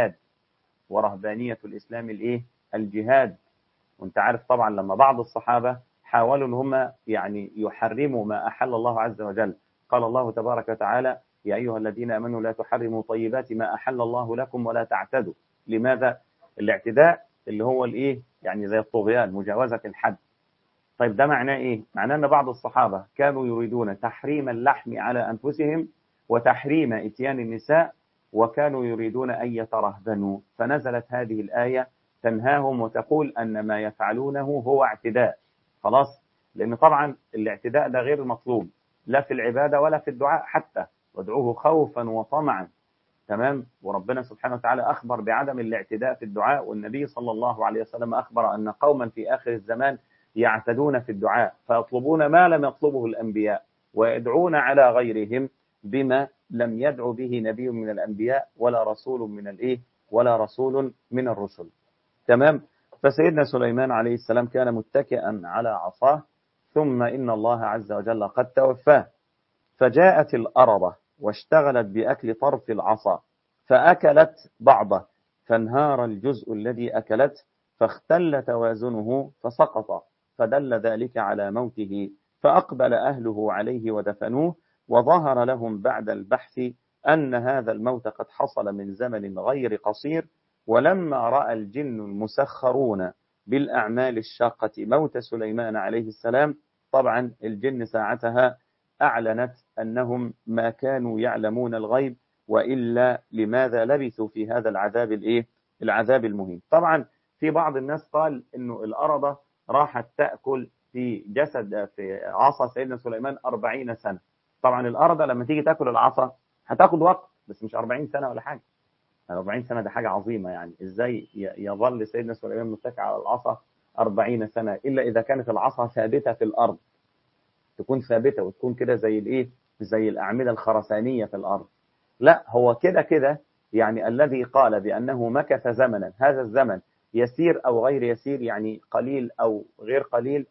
الجهاد. وانت عارف طبعا لما بعض الصحابة حاولوا ان هم يعني يحرموا ما أحل الله عز وجل، قال الله تبارك وتعالى: يا أيها الذين آمنوا لا تحرموا طيبات ما أحل الله لكم ولا تعتدوا. لماذا؟ الاعتداء اللي هو الايه يعني زي الطغيان، مجاوزة الحد. طيب ده معناه ايه؟ معناه ان بعض الصحابة كانوا يريدون تحريم اللحم على انفسهم وتحريم اتيان النساء، وكانوا يريدون ان يترهبنوا، فنزلت هذه الآية تنهاهم وتقول ان ما يفعلونه هو اعتداء. خلاص؟ لان طبعا الاعتداء ده غير مطلوب، لا في العبادة ولا في الدعاء حتى، وادعوه خوفا وطمعا. تمام. وربنا سبحانه وتعالى أخبر بعدم الاعتداء في الدعاء، والنبي صلى الله عليه وسلم أخبر أن قوما في آخر الزمان يعتدون في الدعاء، فيطلبون ما لم يطلبه الأنبياء، ويدعون على غيرهم بما لم يدعو به نبي من الأنبياء ولا رسول من الإيه ولا رسول من الرسل. تمام. فسيدنا سليمان عليه السلام كان متكئا على عصاه، ثم إن الله عز وجل قد توفاه، فجاءت الأرض واشتغلت بأكل طرف العصا فأكلت بعضه، فانهار الجزء الذي أكلت، فاختل توازنه فسقط، فدل ذلك على موته، فأقبل أهله عليه ودفنوه، وظهر لهم بعد البحث أن هذا الموت قد حصل من زمن غير قصير. ولما رأى الجن المسخرون بالأعمال الشاقة موت سليمان عليه السلام، طبعا الجن ساعتها أعلنت أنهم ما كانوا يعلمون الغيب، وإلا لماذا لبثوا في هذا العذاب العذاب المهين. طبعا في بعض الناس قال إنه الأرض راحت تأكل في جسد في عصا سيدنا سليمان 40 سنة. طبعا الأرض لما تيجي تأكل العصا هتاخد وقت، بس مش 40 سنة ولا حاجة. 40 سنة ده حاجة عظيمة، يعني إزاي يظل سيدنا سليمان متكئ على العصا 40 سنة، إلا إذا كانت العصا ثابتة في الأرض، تكون ثابتة وتكون كده زي الايه زي الأعمدة الخرسانية في الأرض. لا، هو كده كده يعني الذي قال بأنه مكث زمنا، هذا الزمن يسير أو غير يسير، يعني قليل أو غير قليل،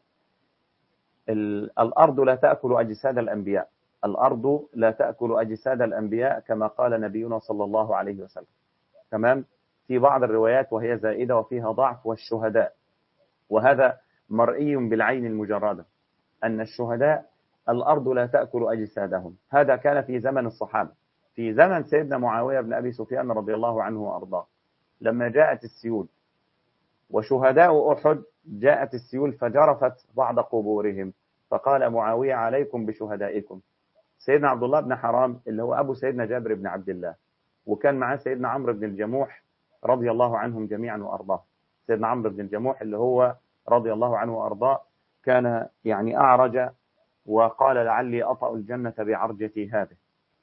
الأرض لا تأكل أجساد الأنبياء، الأرض لا تأكل أجساد الأنبياء كما قال نبينا صلى الله عليه وسلم. تمام. في بعض الروايات وهي زائدة وفيها ضعف، والشهداء، وهذا مرئي بالعين المجردة أن الشهداء الأرض لا تأكل أجسادهم. هذا كان في زمن الصحابة. في زمن سيدنا معاوية بن أبي سفيان رضي الله عنه وأرضاه، لما جاءت السيول وشهداء أحد، جاءت السيول فجرفت بعض قبورهم، فقال معاوية عليكم بشهدائكم. سيدنا عبد الله بن حرام اللي هو أبو سيدنا جابر بن عبد الله، وكان معاه سيدنا عمرو بن الجموح رضي الله عنهم جميعا وأرضاه. سيدنا عمرو بن الجموح اللي هو رضي الله عنه وأرضاه كان يعني أعرج، وقال لعلي أطأ الجنة بعرجتي هذه.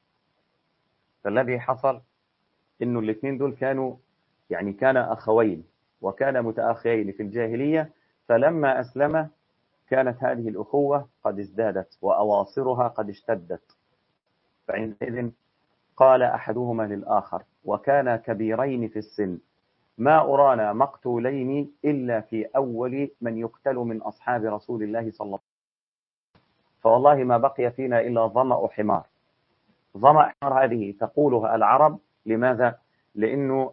فالذي حصل إنه الاثنين دول كانوا يعني كان أخوين وكان متأخيين في الجاهلية، فلما أسلم كانت هذه الأخوة قد ازدادت وأواصرها قد اشتدت. فعندئذ قال أحدهما للآخر وكان كبيرين في السن: ما أرانا مقتولين إلا في أول من يقتل من أصحاب رسول الله صلى الله عليه وسلم، فوالله ما بقي فينا إلا ظمأ حمار. ظمأ حمار هذه تقولها العرب، لماذا؟ لأنه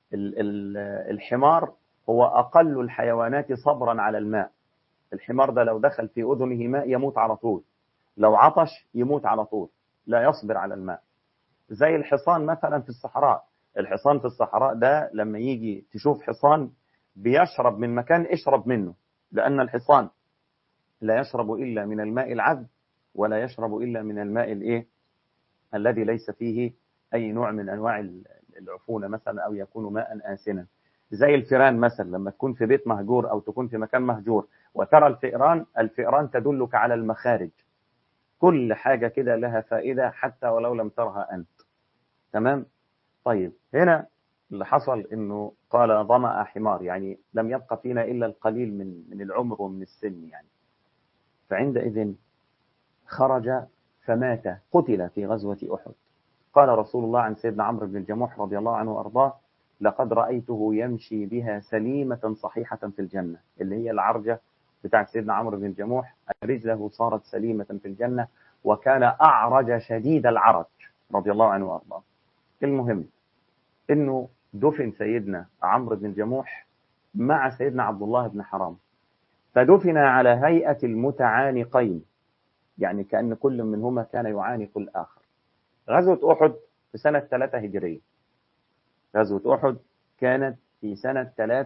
الحمار هو أقل الحيوانات صبرا على الماء. الحمار ده لو دخل في أذنه ماء يموت على طول، لو عطش يموت على طول، لا يصبر على الماء. زي الحصان مثلا في الصحراء، الحصان في الصحراء ده لما يجي تشوف حصان بيشرب من مكان اشرب منه، لأن الحصان لا يشرب إلا من الماء العذب، ولا يشرب إلا من الماء الذي ليس فيه أي نوع من أنواع العفونة مثلا، أو يكون ماء آسنا. زي الفئران مثلا لما تكون في بيت مهجور أو تكون في مكان مهجور وترى الفئران تدلك على المخارج. كل حاجة كده لها فائدة حتى ولو لم ترها أنت. تمام. طيب هنا اللي حصل إنه قال ظمأ حمار، يعني لم يبقى فينا إلا القليل من العمر ومن السن يعني. فعندئذ خرج فمات، قتل في غزوة أحد. قال رسول الله عن سيدنا عمرو بن الجموح رضي الله عنه وأرضاه: لقد رأيته يمشي بها سليمة صحيحة في الجنة، اللي هي العرجة بتاع سيدنا عمرو بن الجموح، رجله صارت سليمة في الجنة، وكان أعرج شديد العرج رضي الله عنه وأرضاه. المهم إنه دفن سيدنا عمرو بن الجموح مع سيدنا عبد الله بن حرام، فدفن على هيئة المتعانقين، يعني كأن كل منهما كان يعانق الآخر. غزوة أحد في سنة 3 هجرية، غزوة أحد كانت في سنة 3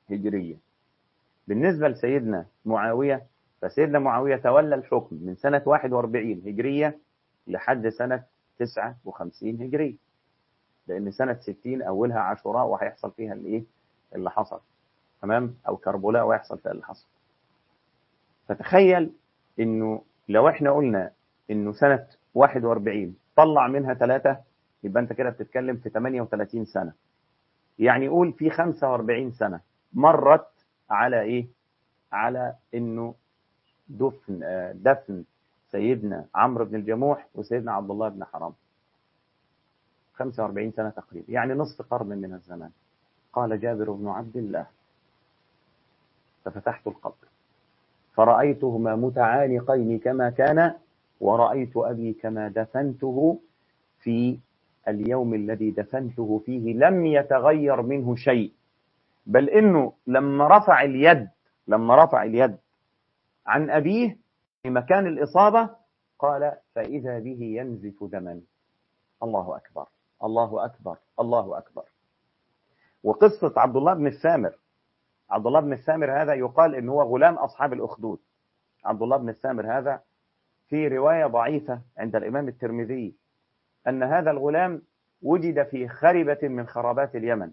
هجرية. بالنسبة لسيدنا معاوية، فسيدنا معاوية تولى الحكم من سنة 41 هجرية لحد سنة 59 هجرية، لأن سنة 60 أولها عاشوراء وهيحصل فيها اللي حصل، تمام، أو كربلاء ويحصل فيها اللي حصل. فتخيل إنه لو إحنا قلنا إنه سنة 41 طلع منها 3، يبقى أنت كده بتتكلم في 38 سنة. يعني قول في 45 سنة مرت على على إنه دفن سيدنا عمرو بن الجموح وسيدنا عبد الله بن حرام. 45 سنة تقريبا، يعني نصف قرن من الزمان. قال جابر بن عبد الله: ففتحت القبر فرأيتهما متعانقين كما كان، ورأيت أبي كما دفنته في اليوم الذي دفنته فيه لم يتغير منه شيء، بل إنه لما رفع اليد عن أبيه في مكان الإصابة قال: فإذا به ينزف دما. الله أكبر، الله أكبر، الله أكبر. وقصة عبد الله بن السامر هذا يقال إنه هو غلام أصحاب الأخدود. عبد الله بن السامر هذا في رواية ضعيفة عند الإمام الترمذي أن هذا الغلام وجد في خربة من خرابات اليمن،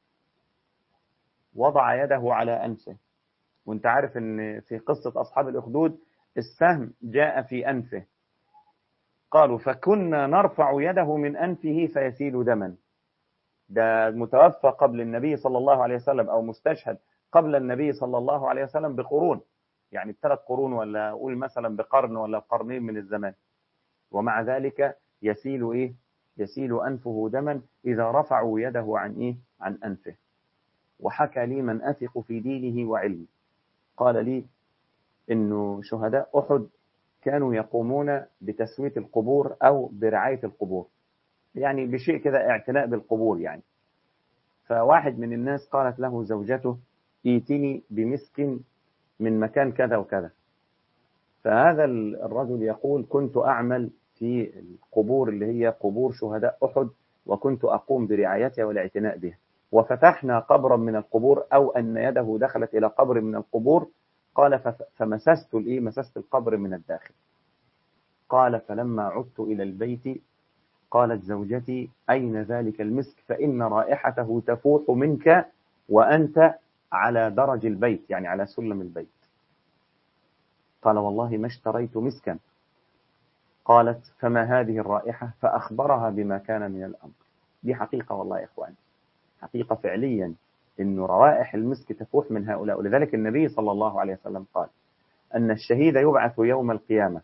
وضع يده على أنفه. وانت عارف أن في قصة أصحاب الأخدود السهم جاء في أنفه، قالوا فكنا نرفع يده من أنفه فيسيل دما. ده متوفى قبل النبي صلى الله عليه وسلم، أو مستشهد قبل النبي صلى الله عليه وسلم بقرون، يعني ب3 قرون، ولا أقول مثلا بقرن ولا قرنين من الزمان، ومع ذلك يسيل أنفه دما إذا رفعوا يده عن أنفه. وحكى لي من أثق في دينه وعلمه، قال لي إنه شهداء أحد كانوا يقومون بتسوية القبور أو برعاية القبور، يعني بشيء كده اعتناء بالقبور يعني. فواحد من الناس قالت له زوجته: ائتني بمسك من مكان كذا وكذا. فهذا الرجل يقول: كنت أعمل في القبور اللي هي قبور شهداء أحد، وكنت أقوم برعايتها والاعتناء بها، وفتحنا قبرا من القبور، أو أن يده دخلت إلى قبر من القبور. قال: مسست القبر من الداخل. قال: فلما عدت إلى البيت قالت زوجتي: أين ذلك المسك؟ فإن رائحته تفوح منك وأنت على درج البيت، يعني على سلم البيت. قال: والله ما اشتريت مسكا. قالت: فما هذه الرائحة؟ فأخبرها بما كان من الأمر. دي حقيقة والله يا إخواني، حقيقة فعليا، إن روائح المسك تفوح من هؤلاء. ولذلك النبي صلى الله عليه وسلم قال أن الشهيد يبعث يوم القيامة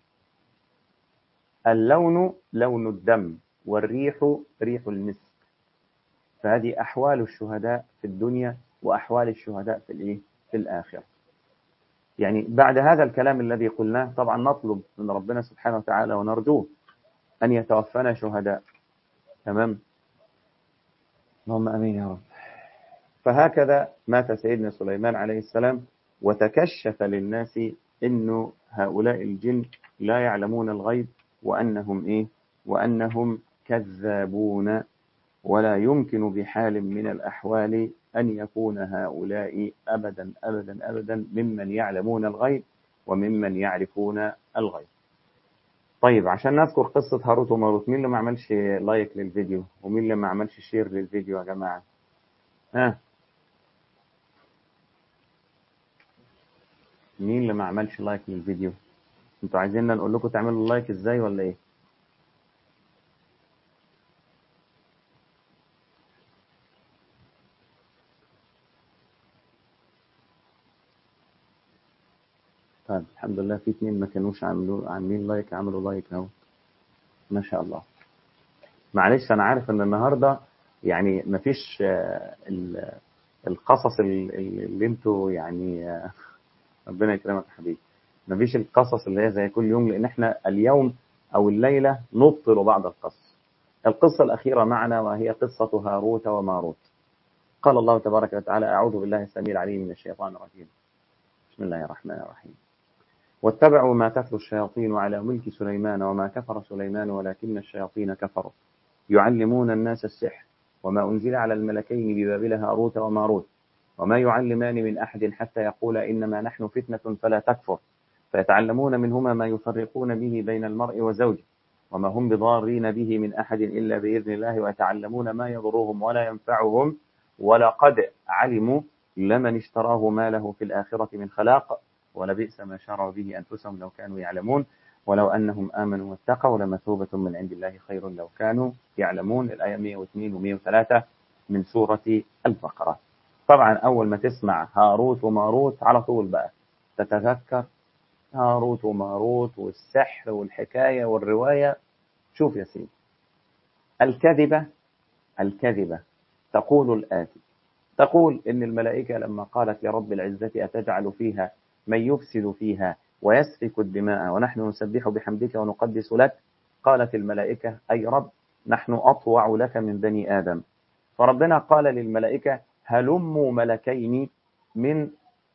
اللون لون الدم والريح ريح المسك. فهذه أحوال الشهداء في الدنيا وأحوال الشهداء في الآخرة. يعني بعد هذا الكلام الذي قلناه، طبعا نطلب من ربنا سبحانه وتعالى ونرجوه أن يتوفنا شهداء، تمام، اللهم أمين يا رب. فهكذا مات سيدنا سليمان عليه السلام، وتكشف للناس إنه هؤلاء الجن لا يعلمون الغيب، وأنهم كذابون، ولا يمكن بحال من الأحوال أن يكون هؤلاء أبدا أبدا أبدا ممن يعلمون الغيب وممن يعرفون الغيب. طيب، عشان نذكر قصة هاروت وماروت، مين اللي ما عملش لايك للفيديو؟ ومين اللي ما عملش شير للفيديو يا جماعة؟ مين اللي ما عملش لايك للفيديو؟ انتوا عايزيننا نقول لكم تعملوا لايك ازاي ولا ايه؟ طيب الحمد لله، في 2 ما كانوش عاملين لايك عملوا لايك اهو، ما شاء الله. معلش انا عارف ان النهارده يعني مفيش القصص اللي انتوا يعني ربنا يكرمك يا حبيبي، مفيش القصص اللي هي زي كل يوم، لان احنا اليوم او الليله نبطل بعض القصص. القصه الاخيره معنا وهي قصه هاروت وماروت. قال الله تبارك وتعالى: اعوذ بالله السميع العليم من الشيطان الرجيم، بسم الله الرحمن الرحيم. واتبعوا ما تتلو الشياطين على ملك سليمان وما كفر سليمان ولكن الشياطين كفروا يعلمون الناس السحر وما أنزل على الملكين ببابل هاروت وماروت وما يعلمان من أحد حتى يقولا إنما نحن فتنة فلا تكفر، فيتعلمون منهما ما يفرقون به بين المرء وزوجه، وما هم بضارين به من أحد إلا بإذن الله، ويتعلمون ما يضرهم ولا ينفعهم، ولقد علموا لمن اشتراه ما له في الآخرة من خلاق، ولبئس ما شروا به أنفسهم لو كانوا يعلمون، ولو أنهم آمنوا واتقوا لمثوبة من عند الله خير لو كانوا يعلمون. الآية 102 و 103 من سورة البقرة. طبعا أول ما تسمع هاروت وماروت على طول بقى تتذكر هاروت وماروت والسحر والحكاية والرواية. شوف يا سيدي، الكذبة تقول الآتي: تقول إن الملائكة لما قالت يا رب العزة أتجعل فيها من يفسد فيها ويسفك الدماء ونحن نسبح بحمدك ونقدس لك، قالت الملائكة أي رب نحن أطوع لك من بني آدم. فربنا قال للملائكة هلموا ملكين من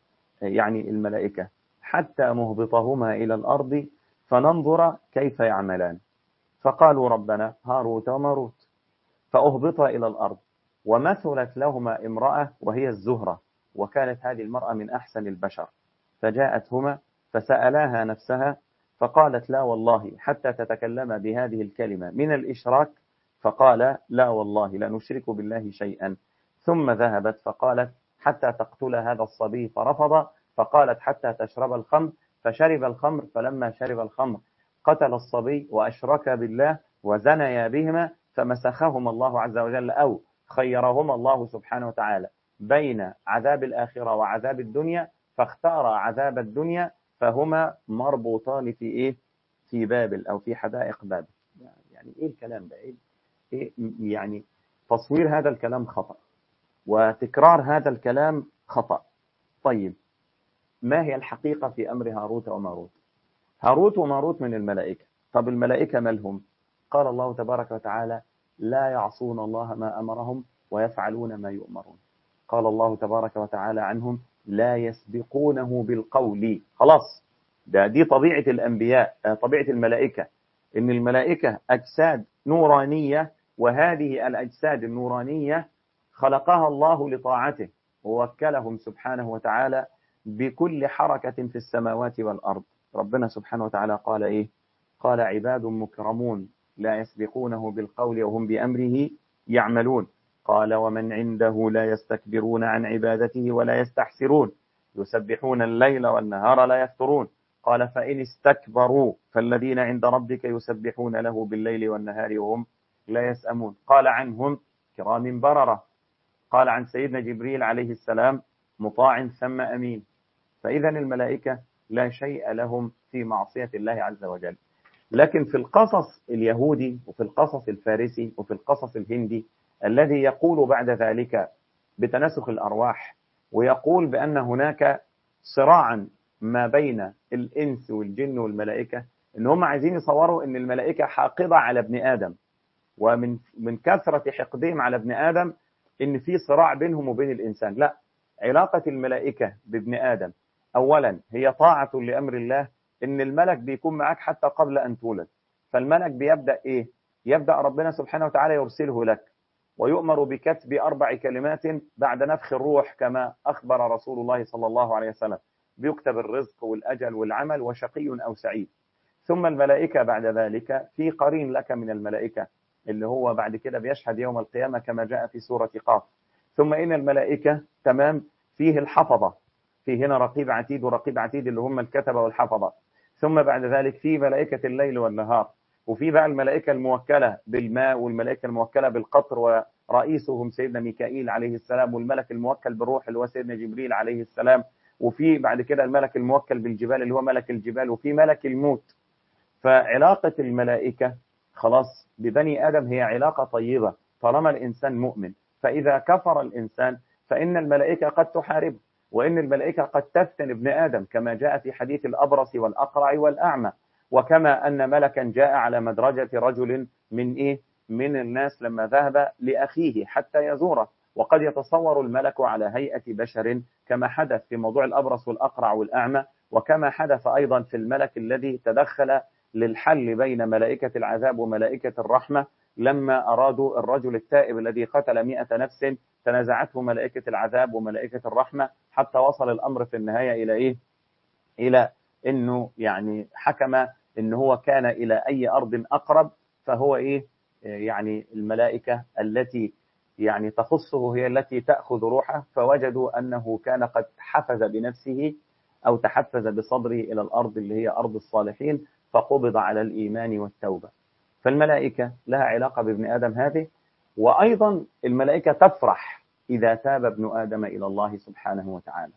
الملائكة حتى نهبطهما إلى الأرض فننظر كيف يعملان. فقالوا ربنا هاروت وماروت، فأهبطا إلى الأرض، ومثلت لهما امرأة وهي الزهرة، وكانت هذه المرأة من أحسن البشر، فجاءتهما فسألاها نفسها فقالت لا والله حتى تتكلم بهذه الكلمة من الإشراك، فقال لا والله لا نشرك بالله شيئا. ثم ذهبت فقالت حتى تقتل هذا الصبي، فرفض، فقالت حتى تشرب الخمر، فشرب الخمر، فلما شرب الخمر قتل الصبي وأشرك بالله وزنيا بهما، فمسخهما الله عز وجل أو خيرهما الله سبحانه وتعالى بين عذاب الآخرة وعذاب الدنيا، فاختار عذاب الدنيا، فهما مربوطان في إيه؟ في بابل أو في حدائق بابل. يعني إيه الكلام ده؟ إيه يعني تصوير هذا الكلام خطأ، وتكرار هذا الكلام خطأ. طيب ما هي الحقيقة في أمر هاروت وماروت؟ هاروت وماروت من الملائكة. طب الملائكة مالهم؟ قال الله تبارك وتعالى لا يعصون الله ما أمرهم ويفعلون ما يؤمرون. قال الله تبارك وتعالى عنهم لا يسبقونه بالقول. خلاص، دي طبيعة الأنبياء، طبيعة الملائكة، إن الملائكة أجساد نورانية، وهذه الأجساد النورانية خلقها الله لطاعته، ووكلهم سبحانه وتعالى بكل حركة في السماوات والأرض. ربنا سبحانه وتعالى قال إيه؟ قال عباد مكرمون لا يسبقونه بالقول وهم بأمره يعملون. قال ومن عنده لا يستكبرون عن عبادته ولا يستحسرون يسبحون الليل والنهار لا يفترون. قال فإن استكبروا فالذين عند ربك يسبحون له بالليل والنهار وهم لا يسأمون. قال عنهم كرام بررة. قال عن سيدنا جبريل عليه السلام مطاع ثم أمين. فإذا الملائكة لا شيء لهم في معصية الله عز وجل. لكن في القصص اليهودي وفي القصص الفارسي وفي القصص الهندي الذي يقول بعد ذلك بتناسخ الأرواح، ويقول بأن هناك صراعا ما بين الإنس والجن والملائكة، إن هم عايزين يصوروا إن الملائكة حاقدة على ابن آدم، ومن كثرة حقدهم على ابن آدم إن في صراع بينهم وبين الإنسان. لا، علاقة الملائكة بابن آدم أولا هي طاعة لأمر الله، إن الملك بيكون معك حتى قبل أن تولد. فالملك بيبدأ إيه؟ يبدأ ربنا سبحانه وتعالى يرسله لك، ويؤمر بكتب 4 كلمات بعد نفخ الروح كما أخبر رسول الله صلى الله عليه وسلم، بيكتب الرزق والأجل والعمل وشقي أو سعيد. ثم الملائكة بعد ذلك في قرين لك من الملائكة اللي هو بعد كده بيشهد يوم القيامة كما جاء في سورة قاف. ثم إن الملائكة تمام فيه الحفظة، في هنا رقيب عتيد ورقيب عتيد اللي هم الكتبة والحفظة. ثم بعد ذلك في ملائكة الليل والنهار، وفي بقى الملائكة الموكلة بالماء والملائكة الموكلة بالقطر، ورئيسهم سيدنا ميكائيل عليه السلام، والملك الموكل بالروح اللي هو سيدنا جبريل عليه السلام، وفي بعد كده الملك الموكل بالجبال اللي هو ملك الجبال، وفي ملك الموت. فعلاقة الملائكة خلاص ببني آدم هي علاقة طيبة طالما الإنسان مؤمن. فإذا كفر الإنسان فإن الملائكة قد تحاربه، وإن الملائكة قد تفتن ابن آدم كما جاء في حديث الأبرص والأقرع والأعمى، وكما أن ملكا جاء على مدرجة رجل من الناس لما ذهب لأخيه حتى يزوره، وقد يتصور الملك على هيئة بشر كما حدث في موضوع الأبرص والأقرع والأعمى، وكما حدث أيضا في الملك الذي تدخل للحل بين ملائكة العذاب وملائكة الرحمة لما أرادوا الرجل التائب الذي قتل 100 نفس تنازعته ملائكة العذاب وملائكة الرحمة، حتى وصل الأمر في النهاية إلى إيه؟ إلى أنه يعني حكم أنه هو كان إلى أي أرض أقرب، فهو إيه؟ يعني الملائكة التي يعني تخصه هي التي تأخذ روحه، فوجدوا أنه كان قد حفز بنفسه أو تحفز بصدره إلى الأرض اللي هي أرض الصالحين، فقبض على الإيمان والتوبة. فالملائكة لها علاقة بابن آدم هذه، وأيضا الملائكة تفرح إذا تاب ابن آدم إلى الله سبحانه وتعالى.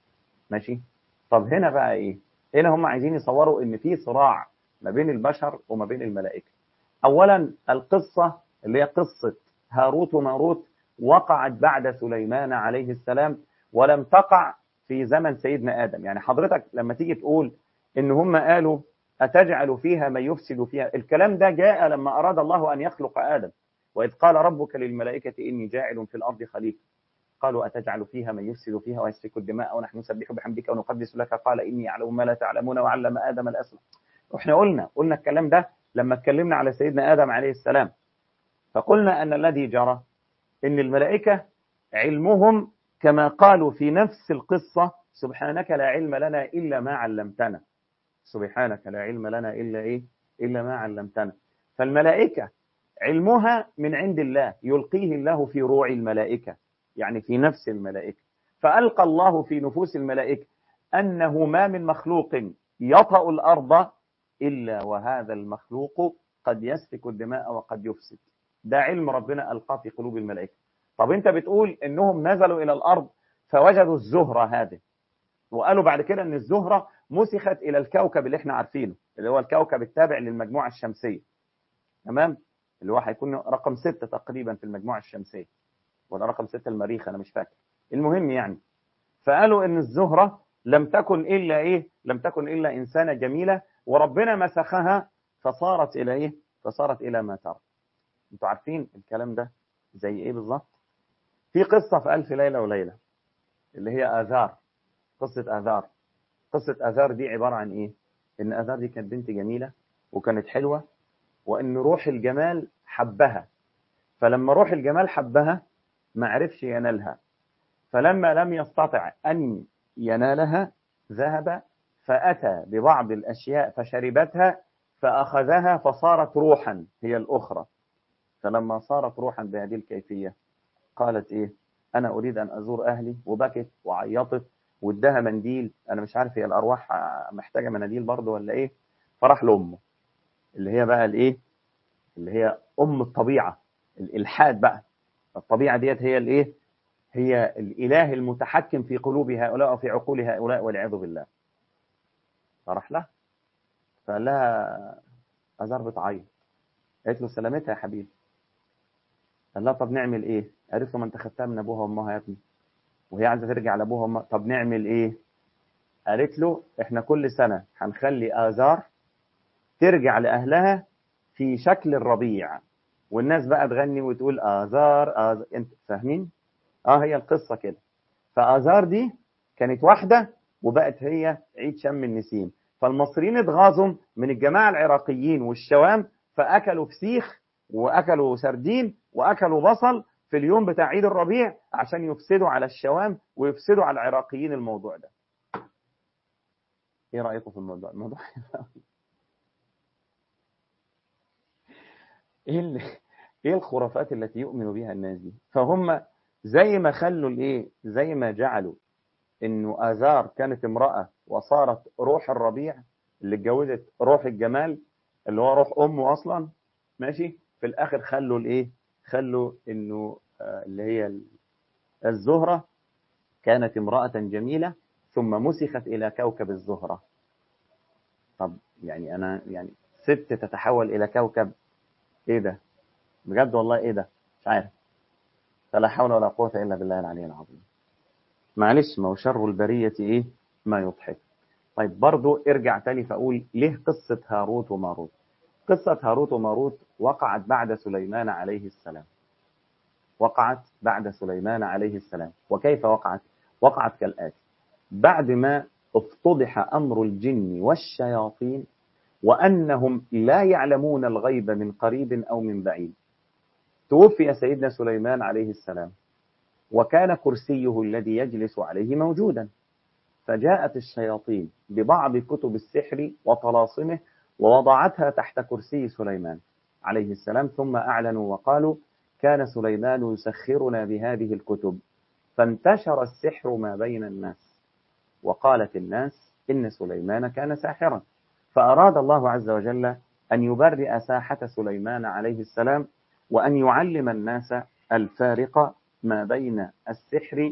ماشي؟ طب هنا بقى إيه؟ هنا هم عايزين يصوروا إن في صراع ما بين البشر وما بين الملائكة. أولا القصة اللي هي قصة هاروت وماروت وقعت بعد سليمان عليه السلام، ولم تقع في زمن سيدنا آدم. يعني حضرتك لما تيجي تقول إن هم قالوا أتجعل فيها من يفسد فيها، الكلام ده جاء لما أراد الله أن يخلق آدم، وإذ قال ربك للملائكة إني جاعل في الأرض خليفة، قالوا أتجعل فيها من يفسد فيها ويسفك الدماء ونحن نسبح بحمدك ونقدس لك، قال إني أعلم ما لا تعلمون وعلم آدم الأسماء. وإحنا قلنا الكلام ده لما اتكلمنا على سيدنا آدم عليه السلام، فقلنا أن الذي جرى إن الملائكة علمهم كما قالوا في نفس القصة سبحانك لا علم لنا إلا ما علمتنا، سبحانك لا علم لنا إلا إيه؟ إلا ما علمتنا. فالملائكة علمها من عند الله، يلقيه الله في روع الملائكة، يعني في نفس الملائكة. فألقى الله في نفوس الملائكة أنه ما من مخلوق يطأ الأرض إلا وهذا المخلوق قد يسفك الدماء وقد يفسد. ده علم ربنا ألقاه في قلوب الملائكة. طب أنت بتقول إنهم نزلوا إلى الأرض فوجدوا الزهرة هذه، وقالوا بعد كده إن الزهرة مسخت إلى الكوكب اللي احنا عارفينه، اللي هو الكوكب التابع للمجموعة الشمسية، تمام؟ اللي هو هيكون رقم 6 تقريبا في المجموعة الشمسية، ولا رقم 6 المريخ، أنا مش فاكر. المهم يعني، فقالوا إن الزهرة لم تكن إلا إيه؟ لم تكن إلا إنسانة جميلة، وربنا مسخها فصارت إلى إيه؟ فصارت إلى ما ترى. أنتوا عارفين الكلام ده زي إيه بالظبط؟ في قصة في ألف ليلة وليلة اللي هي آذار، قصة آذار. قصة آذار دي عبارة عن إيه؟ إن آذار دي كانت بنت جميلة وكانت حلوة، وإن روح الجمال حبها، فلما روح الجمال حبها ما عرفش ينالها، فلما لم يستطع أن ينالها ذهب فأتى ببعض الأشياء فشربتها فأخذها فصارت روحا هي الأخرى. فلما صارت روحا بهذه الكيفية قالت إيه؟ أنا أريد أن أزور أهلي، وبكت وعيطت وادها منديل. أنا مش عارف هي الأرواح محتاجة مناديل برضه ولا إيه. فراح لأمه اللي هي بقى الإيه؟ اللي هي أم الطبيعة، الإلحاد بقى. الطبيعة ديت هي الإيه؟ هي الإله المتحكم في قلوب هؤلاء وفي عقول هؤلاء والعياذ بالله. فراح لها فقال لها أزار بتعيط، قالت له سلامتها يا حبيبي. قال لها طب نعمل إيه؟ قالت له ما أنت خدتها من أبوها وأمها يا ابني، وهي عايزة ترجع لأبوها وأمها، طب نعمل إيه؟ قالت له إحنا كل سنة هنخلي آزار ترجع لأهلها في شكل الربيع، والناس بقى تغني وتقول آزار آزار. أنت فاهمين؟ هي القصة كده. فآزار دي كانت واحدة وبقت هي عيد شم النسيم. فالمصريين اتغاظوا من الجماعة العراقيين والشوام، فأكلوا فسيخ وأكلوا سردين وأكلوا بصل في اليوم بتاع عيد الربيع عشان يفسدوا على الشوام ويفسدوا على العراقيين الموضوع ده. ايه رأيكم في الموضوع؟ ايه الخرافات التي يؤمن بها الناس دي؟ فهم زي ما خلوا الايه، زي ما جعلوا انه آزار كانت امرأة وصارت روح الربيع اللي اتجوزت روح الجمال اللي هو روح امه اصلا، ماشي؟ في الاخر خلوا الايه، خلوا انه اللي هي الزهرة كانت امرأة جميلة ثم مسخت الى كوكب الزهرة. طب يعني انا يعني ست تتحول الى كوكب، ايه ده بجد؟ والله ايه ده؟ مش عارف. فلا حول ولا قوة الا بالله العلي العظيم. معلش، ما هو شر البرية ايه؟ ما يضحك. طيب برضو ارجع تاني فاقول ليه قصة هاروت وماروت؟ قصة هاروت وماروت وقعت بعد سليمان عليه السلام. وقعت بعد سليمان عليه السلام. وكيف وقعت؟ وقعت كالآتي: بعد ما افتضح أمر الجن والشياطين وأنهم لا يعلمون الغيب من قريب أو من بعيد، توفي سيدنا سليمان عليه السلام، وكان كرسيه الذي يجلس عليه موجودا، فجاءت الشياطين ببعض كتب السحر وطلاسمه ووضعتها تحت كرسي سليمان عليه السلام، ثم أعلنوا وقالوا كان سليمان يسخرنا بهذه الكتب، فانتشر السحر ما بين الناس، وقالت الناس إن سليمان كان ساحرا. فأراد الله عز وجل أن يبرئ ساحة سليمان عليه السلام، وأن يعلم الناس الفارق ما بين السحر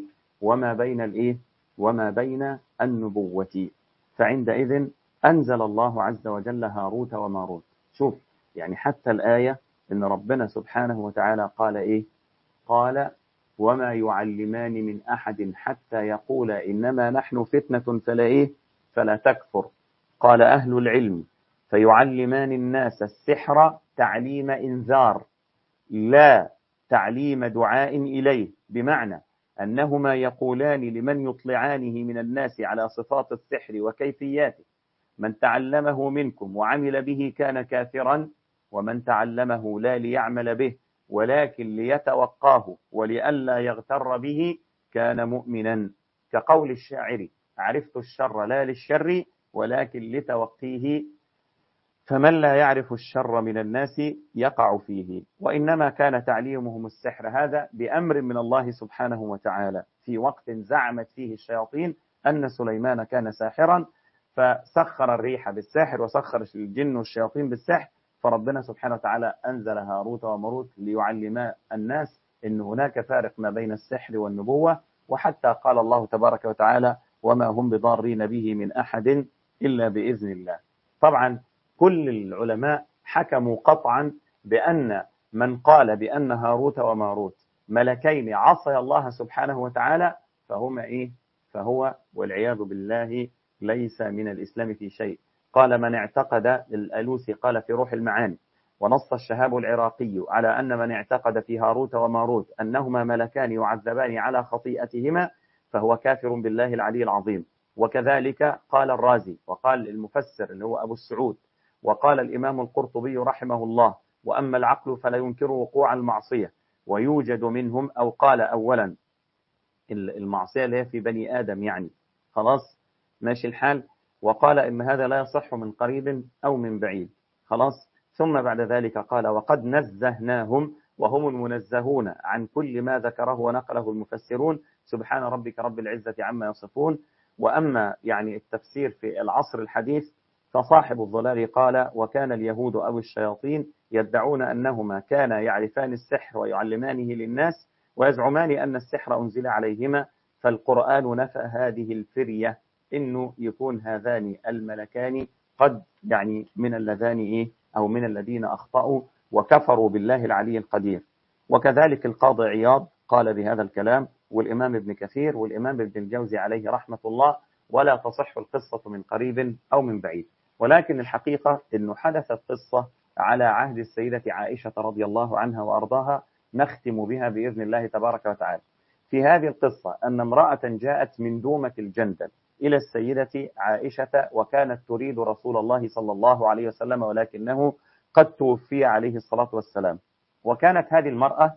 وما بين النبوة. فعندئذ أنزل الله عز وجل هاروت وماروت. شوف يعني حتى الآية إن ربنا سبحانه وتعالى قال قال وما يعلمان من أحد حتى يقولا إنما نحن فتنة فلا تكفر. قال أهل العلم فيعلمان الناس السحر تعليم إنذار لا تعليم دعاء إليه، بمعنى أنهما يقولان لمن يطلعانه من الناس على صفات السحر وكيفياته: من تعلمه منكم وعمل به كان كافرا، ومن تعلمه لا ليعمل به ولكن ليتوقاه ولئلا يغتر به كان مؤمنا. كقول الشاعر: عرفت الشر لا للشر ولكن لتوقيه، فمن لا يعرف الشر من الناس يقع فيه. وإنما كان تعليمهم السحر هذا بأمر من الله سبحانه وتعالى في وقت زعمت فيه الشياطين أن سليمان كان ساحرا، فسخر الريح بالسحر وسخر الجن والشياطين بالسحر. فربنا سبحانه وتعالى أنزل هاروت وماروت ليعلما الناس أن هناك فارق ما بين السحر والنبوة. وحتى قال الله تبارك وتعالى: وما هم بضارين به من أحد إلا بإذن الله. طبعا كل العلماء حكموا قطعا بأن من قال بأن هاروت وماروت ملكين عصي الله سبحانه وتعالى فهو والعياذ بالله ليس من الإسلام في شيء. قال من اعتقد، الألوسي قال في روح المعاني: ونص الشهاب العراقي على أن من اعتقد في هاروت وماروت أنهما ملكان يعذبان على خطيئتهما فهو كافر بالله العلي العظيم. وكذلك قال الرازي، وقال المفسر اللي هو أبو السعود، وقال الإمام القرطبي رحمه الله: وأما العقل فلا ينكر وقوع المعصية ويوجد منهم، أو قال أولا المعصية اللي هي في بني آدم يعني، خلاص ماشي الحال، وقال إن هذا لا يصح من قريب أو من بعيد، خلاص. ثم بعد ذلك قال: وقد نزهناهم وهم المنزهون عن كل ما ذكره ونقله المفسرون، سبحان ربك رب العزة عما يصفون. وأما يعني التفسير في العصر الحديث فصاحب الضلال قال: وكان اليهود أو الشياطين يدعون أنهما كانا يعرفان السحر ويعلمانه للناس ويزعمان أن السحر أنزل عليهما، فالقرآن نفى هذه الفرية، إنه يكون هذان الملكان قد يعني من اللذان أو من الذين أخطأوا وكفروا بالله العلي القدير. وكذلك القاضي عياض قال بهذا الكلام، والإمام ابن كثير، والإمام ابن الجوزي عليه رحمة الله: ولا تصح القصة من قريب أو من بعيد. ولكن الحقيقة أنه حدثت قصة على عهد السيدة عائشة رضي الله عنها وأرضاها، نختم بها بإذن الله تبارك وتعالى. في هذه القصة أن امرأة جاءت من دومة الجندل إلى السيدة عائشة، وكانت تريد رسول الله صلى الله عليه وسلم، ولكنه قد توفي عليه الصلاة والسلام. وكانت هذه المرأة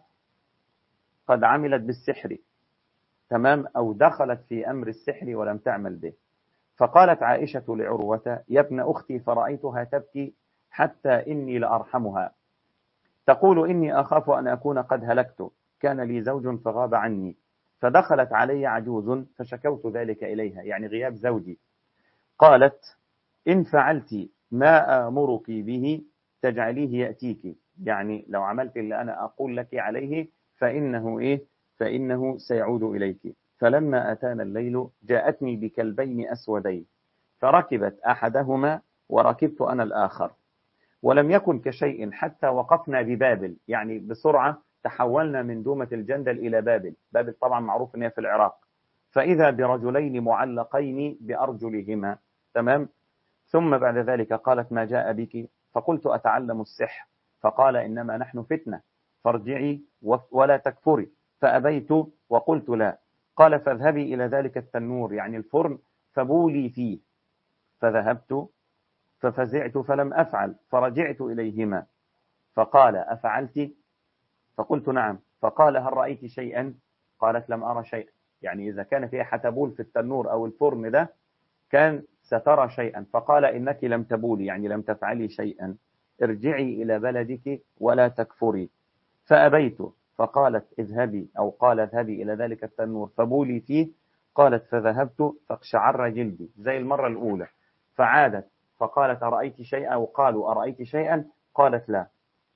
قد عملت بالسحر، تمام، أو دخلت في أمر السحر ولم تعمل به. فقالت عائشة لعروة: يا ابن أختي، فرأيتها تبكي حتى إني لأرحمها، تقول: إني أخاف أن أكون قد هلكت، كان لي زوج فغاب عني، فدخلت علي عجوز فشكوت ذلك إليها، يعني غياب زوجي. قالت: إن فعلت ما آمرك به تجعليه يأتيك، يعني لو عملت اللي أنا أقول لك عليه فإنه سيعود إليك. فلما أتانا الليل جاءتني بكلبين أسودين، فركبت أحدهما وركبت أنا الآخر، ولم يكن كشيء حتى وقفنا ببابل، يعني بسرعة تحولنا من دومة الجندل إلى بابل. بابل طبعا معروف أنها في العراق. فإذا برجلين معلقين بأرجلهما، تمام. ثم بعد ذلك قالت: ما جاء بك؟ فقلت: أتعلم السحر. فقال: إنما نحن فتنة، فارجعي ولا تكفري. فأبيت وقلت: لا. قال: فاذهبي إلى ذلك التنور، يعني الفرن، فبولي فيه. فذهبت ففزعت فلم أفعل، فرجعت إليهما، فقال: أفعلت؟ فقلت نعم. فقال هل رأيت شيئا؟ قالت لم أرى شيئا. يعني إذا كان فيها حتبول في التنور أو الفرن ده كان سترى شيئا. فقال إنك لم تبولي، يعني لم تفعلي شيئا، ارجعي إلى بلدك ولا تكفري. فأبيت. فقالت اذهبي، أو قال اذهبي إلى ذلك التنور فبولي فيه. قالت فذهبت فاقشعر جلدي زي المرة الأولى. فعادت فقالت أرأيت شيئا، أو قالوا أرأيت شيئا؟ قالت لا.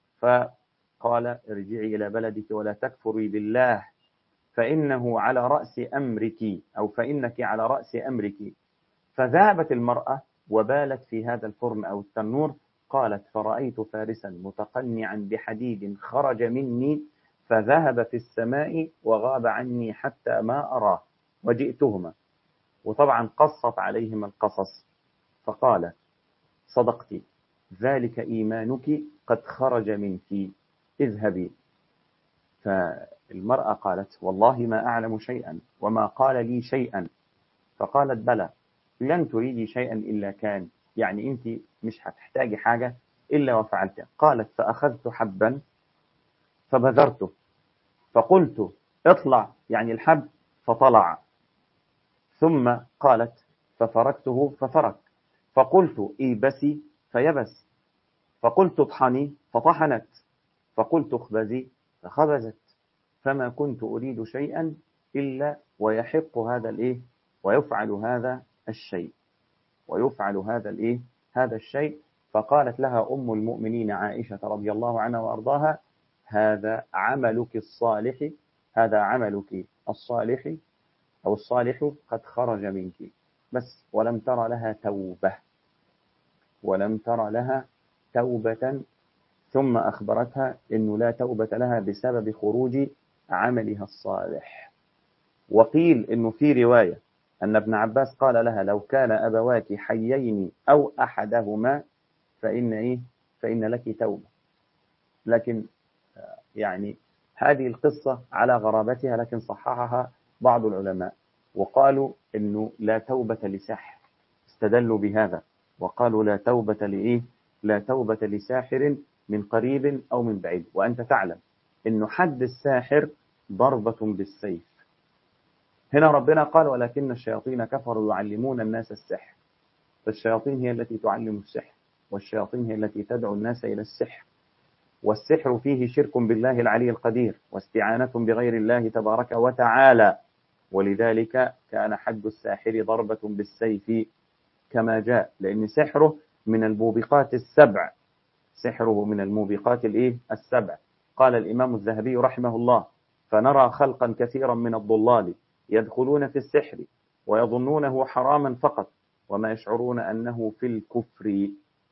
فقال ارجعي إلى بلدك ولا تكفري بالله فإنه على رأس أمرك، أو فإنك على رأس أمرك. فذهبت المرأة وبالت في هذا الفرن أو التنور. قالت فرأيت فارسا متقنعا بحديد خرج مني فذهب في السماء وغاب عني حتى ما أراه، وجئتهما. وطبعا قصت عليهما القصص. فقال صدقت، ذلك إيمانك قد خرج منك، اذهبي. فالمرأة قالت والله ما أعلم شيئا وما قال لي شيئا. فقالت بلى، لن تريدي شيئا إلا كان، يعني أنت مش هتحتاجي حاجة إلا وفعلتها. قالت فأخذت حبا فبذرته، فقلت اطلع، يعني الحب، فطلع. ثم قالت ففركته ففرك. فقلت ايبسي فيبس. فقلت اطحني فطحنت. فقلت اخبزي فخبزت. فما كنت أريد شيئا إلا ويحق هذا الإيه، ويفعل هذا الشيء، ويفعل هذا الإيه، هذا الشيء. فقالت لها أم المؤمنين عائشة رضي الله عنها وأرضاها هذا عملك الصالح، هذا عملك الصالح أو الصالح قد خرج منك. بس ولم ترى لها توبة، ولم ترى لها توبة. ثم أخبرتها أنه لا توبة لها بسبب خروج عملها الصالح. وقيل أنه في رواية أن ابن عباس قال لها لو كان أبواك حيين أو أحدهما فإن لك توبة. لكن يعني هذه القصة على غرابتها، لكن صححها بعض العلماء وقالوا أنه لا توبة لساحر، استدلوا بهذا وقالوا لا توبة لإيه، لا توبة لساحر من قريب أو من بعيد. وأنت تعلم أنه حد الساحر ضربة بالسيف. هنا ربنا قال ولكن الشياطين كفروا يعلمون الناس السحر. فالشياطين هي التي تعلم السحر، والشياطين هي التي تدعو الناس إلى السحر. والسحر فيه شرك بالله العلي القدير واستعانة بغير الله تبارك وتعالى. ولذلك كان حد الساحر ضربة بالسيف كما جاء، لأن سحره من الموبقات السبع، سحره من الموبقات السبع. قال الإمام الذهبي رحمه الله فنرى خلقا كثيرا من الضلال يدخلون في السحر ويظنونه حراما فقط، وما يشعرون أنه في الكفر،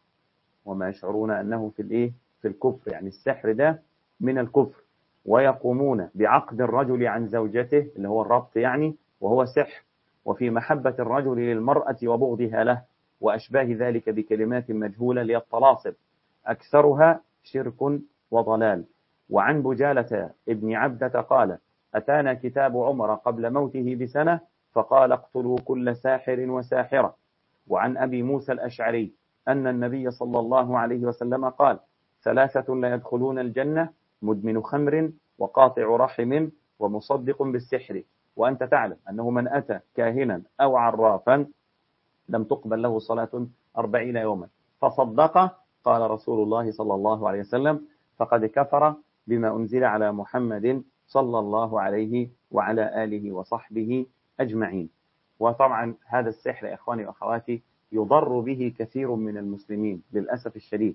وما يشعرون أنه في الكفر، يعني السحر ده من الكفر. ويقومون بعقد الرجل عن زوجته اللي هو الربط يعني، وهو سحر. وفي محبة الرجل للمرأة وبغضها له وأشباه ذلك بكلمات مجهولة للطلاصب، أكثرها شرك وضلال. وعن بجالة ابن عبدة قال أتانا كتاب عمر قبل موته بسنة فقال اقتلوا كل ساحر وساحرة. وعن أبي موسى الأشعري أن النبي صلى الله عليه وسلم قال ثلاثة لا يدخلون الجنة مدمن خمر وقاطع رحم ومصدق بالسحر. وأنت تعلم أنه من أتى كاهنا أو عرافا لم تقبل له صلاة 40 يوما فصدق، قال رسول الله صلى الله عليه وسلم فقد كفر بما أنزل على محمد صلى الله عليه وعلى آله وصحبه أجمعين. وطبعا هذا السحر يا إخواني وأخواتي يضر به كثير من المسلمين للأسف الشديد.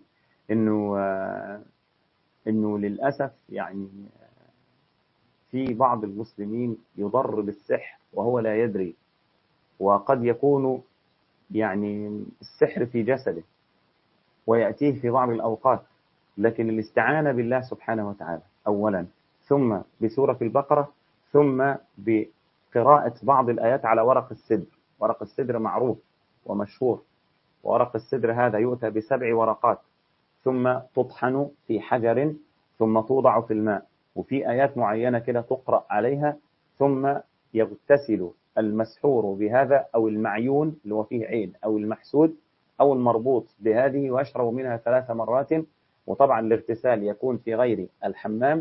إنه للأسف يعني في بعض المسلمين يضر بالسحر وهو لا يدري. وقد يكون يعني السحر في جسده ويأتيه في بعض الأوقات، لكن الاستعانة بالله سبحانه وتعالى أولا، ثم بسورة البقرة، ثم بقراءة بعض الآيات على ورق السدر. ورق السدر معروف ومشهور، ورق السدر هذا يؤتى ب7 ورقات ثم تطحن في حجر ثم توضع في الماء، وفي آيات معينة كده تقرأ عليها، ثم يغتسل المسحور بهذا أو المعيون اللي هو فيه عين أو المحسود أو المربوط بهذه ويشرب منها 3 مرات. وطبعا الاغتسال يكون في غير الحمام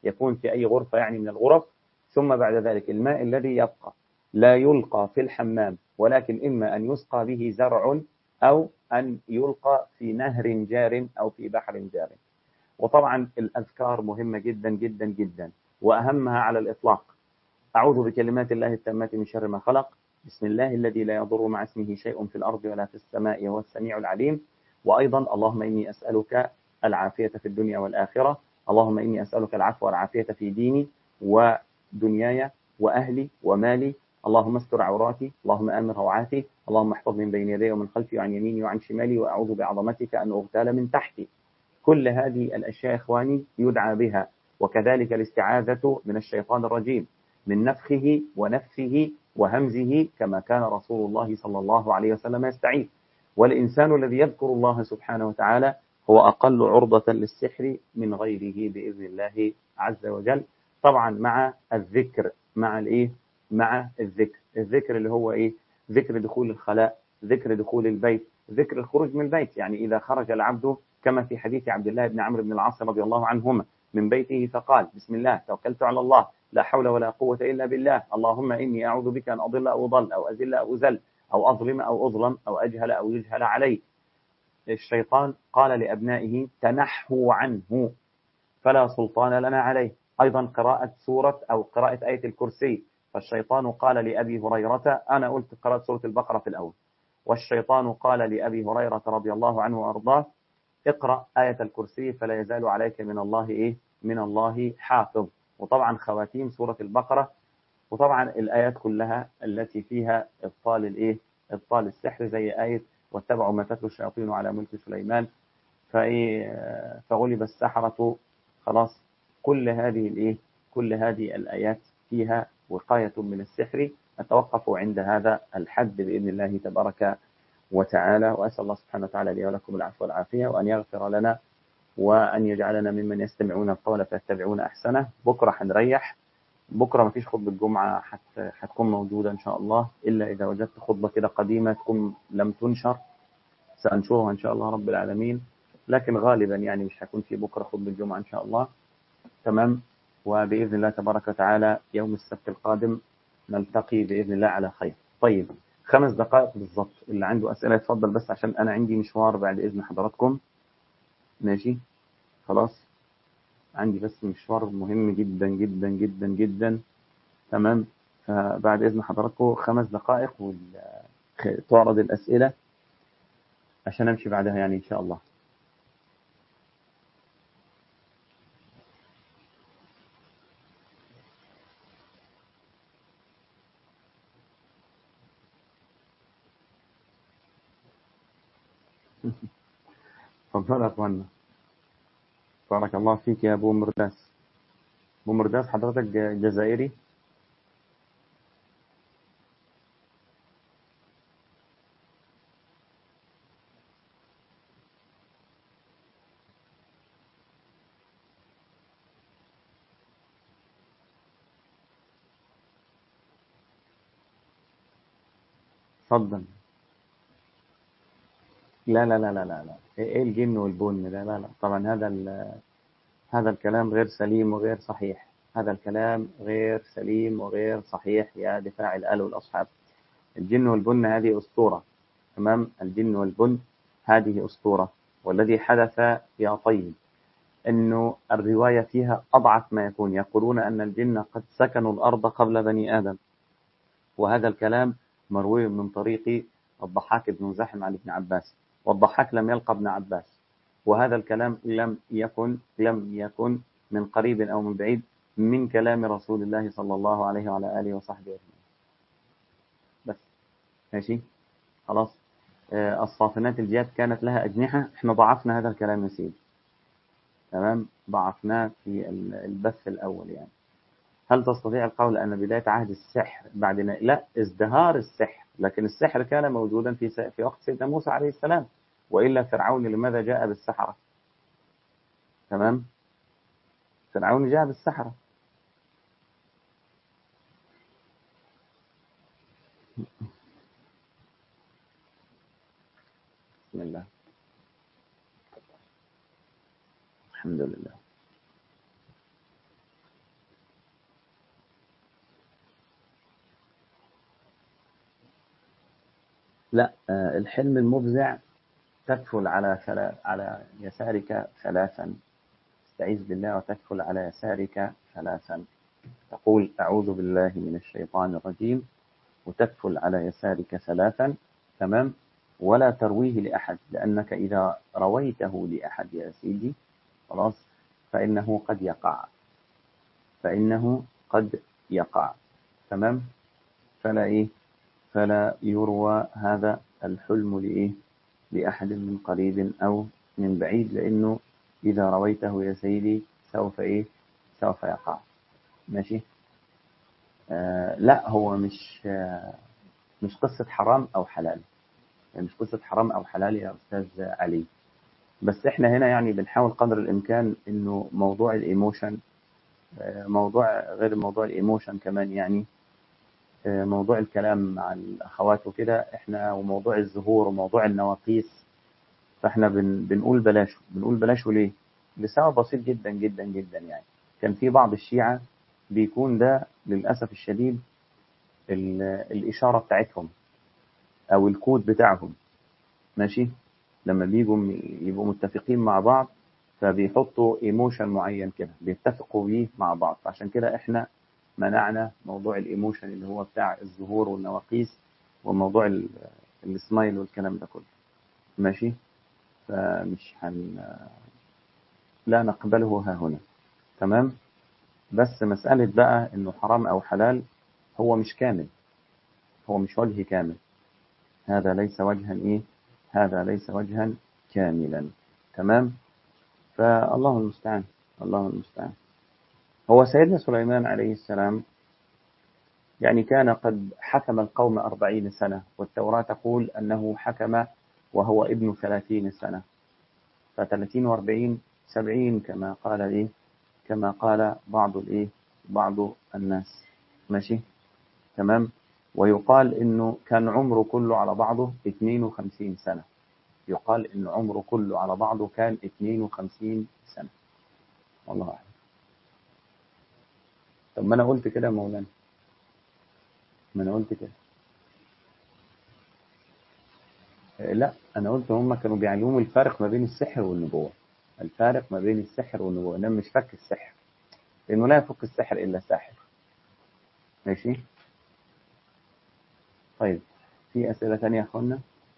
يكون في أي غرفة يعني من الغرف. ثم بعد ذلك الماء الذي يبقى لا يلقى في الحمام، ولكن إما أن يسقى به زرع أو أن يلقى في نهر جار أو في بحر جار. وطبعا الأذكار مهمة جدا جدا جدا، وأهمها على الإطلاق: أعوذ بكلمات الله التامات من شر ما خلق، بسم الله الذي لا يضر مع اسمه شيء في الأرض ولا في السماء وهو السميع العليم. وأيضا اللهم إني أسألك العافية في الدنيا والآخرة، اللهم إني أسألك العفو والعافية في ديني ودنياي وأهلي ومالي، اللهم استر عوراتي، اللهم آمن روعاتي، اللهم احفظني من بين يدي ومن خلفي وعن يميني وعن شمالي، وأعوذ بعظمتك أن أغتال من تحتي. كل هذه الأشياء إخواني يدعى بها. وكذلك الاستعاذة من الشيطان الرجيم، من نفخه ونفثه وهمزه، كما كان رسول الله صلى الله عليه وسلم يستعيذ. والإنسان الذي يذكر الله سبحانه وتعالى هو أقل عرضة للسحر من غيره بإذن الله عز وجل. طبعا مع الذكر، مع الإيه؟ مع الذكر اللي هو إيه؟ ذكر دخول الخلاء، ذكر دخول البيت، ذكر الخروج من البيت. يعني إذا خرج العبد كما في حديث عبد الله بن عمرو بن العاص رضي الله عنهما من بيته فقال: بسم الله توكلت على الله لا حول ولا قوة إلا بالله، اللهم إني أعوذ بك أن أضل أو أضل أو أزل أو أزل أو أظلم أو أظلم أو أجهل أو يجهل علي. الشيطان قال لأبنائه: تنحوا عنه فلا سلطان لنا عليه. أيضا قراءة سورة أو قراءة آية الكرسي، فالشيطان قال لأبي هريرة، أنا قلت قراءة سورة البقرة في الأول، والشيطان قال لأبي هريرة رضي الله عنه وأرضاه: اقرأ آية الكرسي فلا يزال عليك من الله إيه؟ من الله حافظ. وطبعا خواتيم سورة البقرة، وطبعا الآيات كلها التي فيها إبطال الإيه؟ إبطال السحر، زي آية واتبعوا ما تتلو الشياطين على ملك سليمان فغلب السحرة. خلاص، كل هذه الإيه؟ كل هذه الآيات فيها وقاية من السحر. أتوقف عند هذا الحد بإذن الله تبارك وتعالى، وأسأل الله سبحانه وتعالى لي ولكم العفو والعافية، وأن يغفر لنا وأن يجعلنا ممن يستمعون القول فيتبعون أحسنه. بكرة هنريح، بكرة مفيش خطبة الجمعة هتكون موجودة إن شاء الله، إلا إذا وجدت خطبة كده قديمة تكون لم تنشر سأنشرها إن شاء الله رب العالمين، لكن غالبا يعني مش هيكون في بكرة خطبة الجمعة إن شاء الله. تمام. وبإذن الله تبارك وتعالى يوم السبت القادم نلتقي بإذن الله على خير. طيب، 5 دقائق بالضبط، اللي عنده أسئلة يتفضل، بس عشان أنا عندي مشوار بعد إذن حضراتكم. ماشي، خلاص، عندي بس مشوار مهم جدا جدا جدا جدا. تمام. فبعد إذن حضراتكم 5 دقائق وتعرض الأسئلة عشان أمشي بعدها يعني إن شاء الله. تفضل يا أخوانا. بارك الله فيك يا أبو مرداس. أبو مرداس حضرتك جزائري؟ تفضل. لا لا لا لا لا لا، إيه الجن والبن؟ لا لا لا، طبعا هذا الكلام غير سليم وغير صحيح. هذا الكلام غير سليم وغير صحيح يا دفاع الآل والأصحاب. الجن والبن هذه أسطورة. تمام. الجن والبن هذه أسطورة. والذي حدث يا طيب أنه الرواية فيها أضعف ما يكون. يقولون أن الجن قد سكنوا الأرض قبل بني آدم، وهذا الكلام مروي من طريق الضحاك بن مزاحم عن ابن عباس، والضحاك لم يلقى ابن عباس، وهذا الكلام لم يكن من قريب أو من بعيد من كلام رسول الله صلى الله عليه وعلى آله وصحبه أجمعين. بس ماشي، خلاص. الصافنات الجياد كانت لها أجنحة. احنا ضعفنا هذا الكلام يا سيدي. تمام، ضعفناه في البث الأول يعني. هل تستطيع القول أن بداية عهد السحر بعد لا ازدهار السحر، لكن السحر كان موجودا في وقت سيدنا موسى عليه السلام، وإلا فرعون لماذا جاء بالسحرة؟ تمام، فرعون جاء بالسحرة. بسم الله، الحمد لله. لا، الحلم المفزع تكفل على يسارك ثلاثا. استعيذ بالله وتكفل على يسارك ثلاثا. تقول أعوذ بالله من الشيطان الرجيم، وتكفل على يسارك ثلاثا. تمام. ولا ترويه لأحد، لأنك إذا رويته لأحد يا سيدي خلاص فإنه قد يقع. فإنه قد يقع. تمام. فلا يروى هذا الحلم لأحد من قريب أو من بعيد، لأنه إذا رويته يا سيدي سوف يقع. ماشي. لا، هو مش قصة حرام أو حلال. يعني مش قصة حرام أو حلال يا أستاذ علي. بس إحنا هنا يعني بنحاول قدر الإمكان إنه موضوع الإيموشن، موضوع غير موضوع الإيموشن كمان يعني، موضوع الكلام مع الأخوات وكده إحنا، وموضوع الزهور وموضوع النواقيس. فإحنا بنقول بلاشه ليه؟ لسبب بسيط جدا جدا جدا يعني. كان في بعض الشيعة بيكون ده للأسف الشديد الإشارة بتاعتهم أو الكود بتاعهم. ماشي. لما يبقوا متفقين مع بعض، فبيحطوا ايموشن معين كده بيتفقوا بيه مع بعض. عشان كده احنا منعنا موضوع الايموشن اللي هو بتاع الزهور والنواقيس وموضوع السمايل والكلام ده كله. ماشي. فمش لا نقبله ها هنا. تمام. بس مسألة بقى انه حرام او حلال، هو مش كامل، هو مش وجه كامل. هذا ليس وجها هذا ليس وجها كاملا. تمام. فالله المستعان. الله المستعان. هو سيدنا سليمان عليه السلام يعني كان قد حكم القوم 40 سنة، والتوراة تقول أنه حكم وهو ابن 30 سنة. ف30 و40 70 كما قال بعض الناس. ماشي. تمام. ويقال إنه كان عمره كله على بعضه 52 سنة. يقال إن عمره كله على بعضه كان 52 سنة. والله أعلم. طب ما أنا قلت كده يا مولانا، ما أنا قلت كده. لا، أنا قلت هم كانوا بيعلموا الفارق ما بين السحر والنبوة. الفارق ما بين السحر والنبوة، إنما مش فك السحر، لأنه لا يفك السحر إلا ساحر. ماشي. طيب، في أسئلة تانية يا أخوانا؟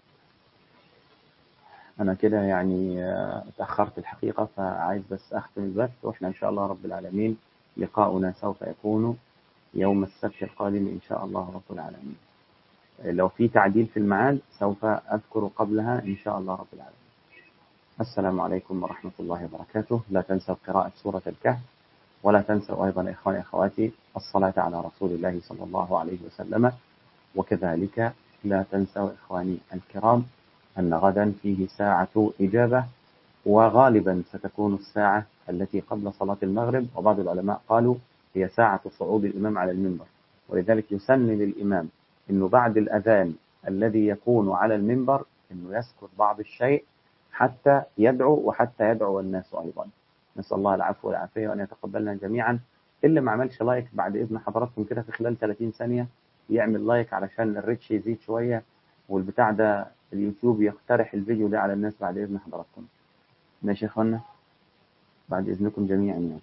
أنا كده يعني تأخرت الحقيقة، فعايز بس أختم البث، وإحنا إن شاء الله رب العالمين لقاؤنا سوف يكون يوم السبت القادم إن شاء الله رب العالمين. لو في تعديل في الميعاد سوف أذكر قبلها إن شاء الله رب العالمين. السلام عليكم ورحمة الله وبركاته. لا تنسوا قراءة سورة الكهف، ولا تنسوا أيضا إخواني أخواتي الصلاة على رسول الله صلى الله عليه وسلم. وكذلك لا تنسوا إخواني الكرام أن غدا فيه ساعة إجابة، وغالبا ستكون الساعة التي قبل صلاة المغرب، وبعض العلماء قالوا هي ساعة صعود الإمام على المنبر. ولذلك يسن للإمام أنه بعد الأذان الذي يكون على المنبر أنه يسكت بعض الشيء حتى يدعو، وحتى يدعو الناس أيضا. نسأل الله العفو والعافية وأن يتقبلنا جميعا. اللي ما عملش لايك بعد إذن حضراتكم كده في خلال 30 ثانية يعمل لايك علشان الريتش يزيد شوية، والبتاع ده اليوتيوب يقترح الفيديو ده على الناس بعد إذن حضراتكم. ماشي يا اخوانا، بعد اذنكم جميعا يعني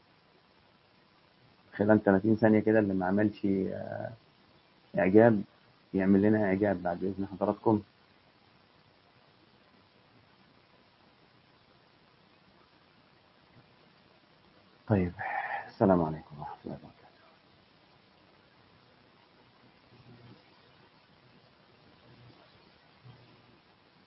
خلال 30 ثانية كده اللي ما عملش اعجاب يعمل لنا اعجاب بعد اذن حضراتكم. طيب، السلام عليكم ورحمة الله وبركاته.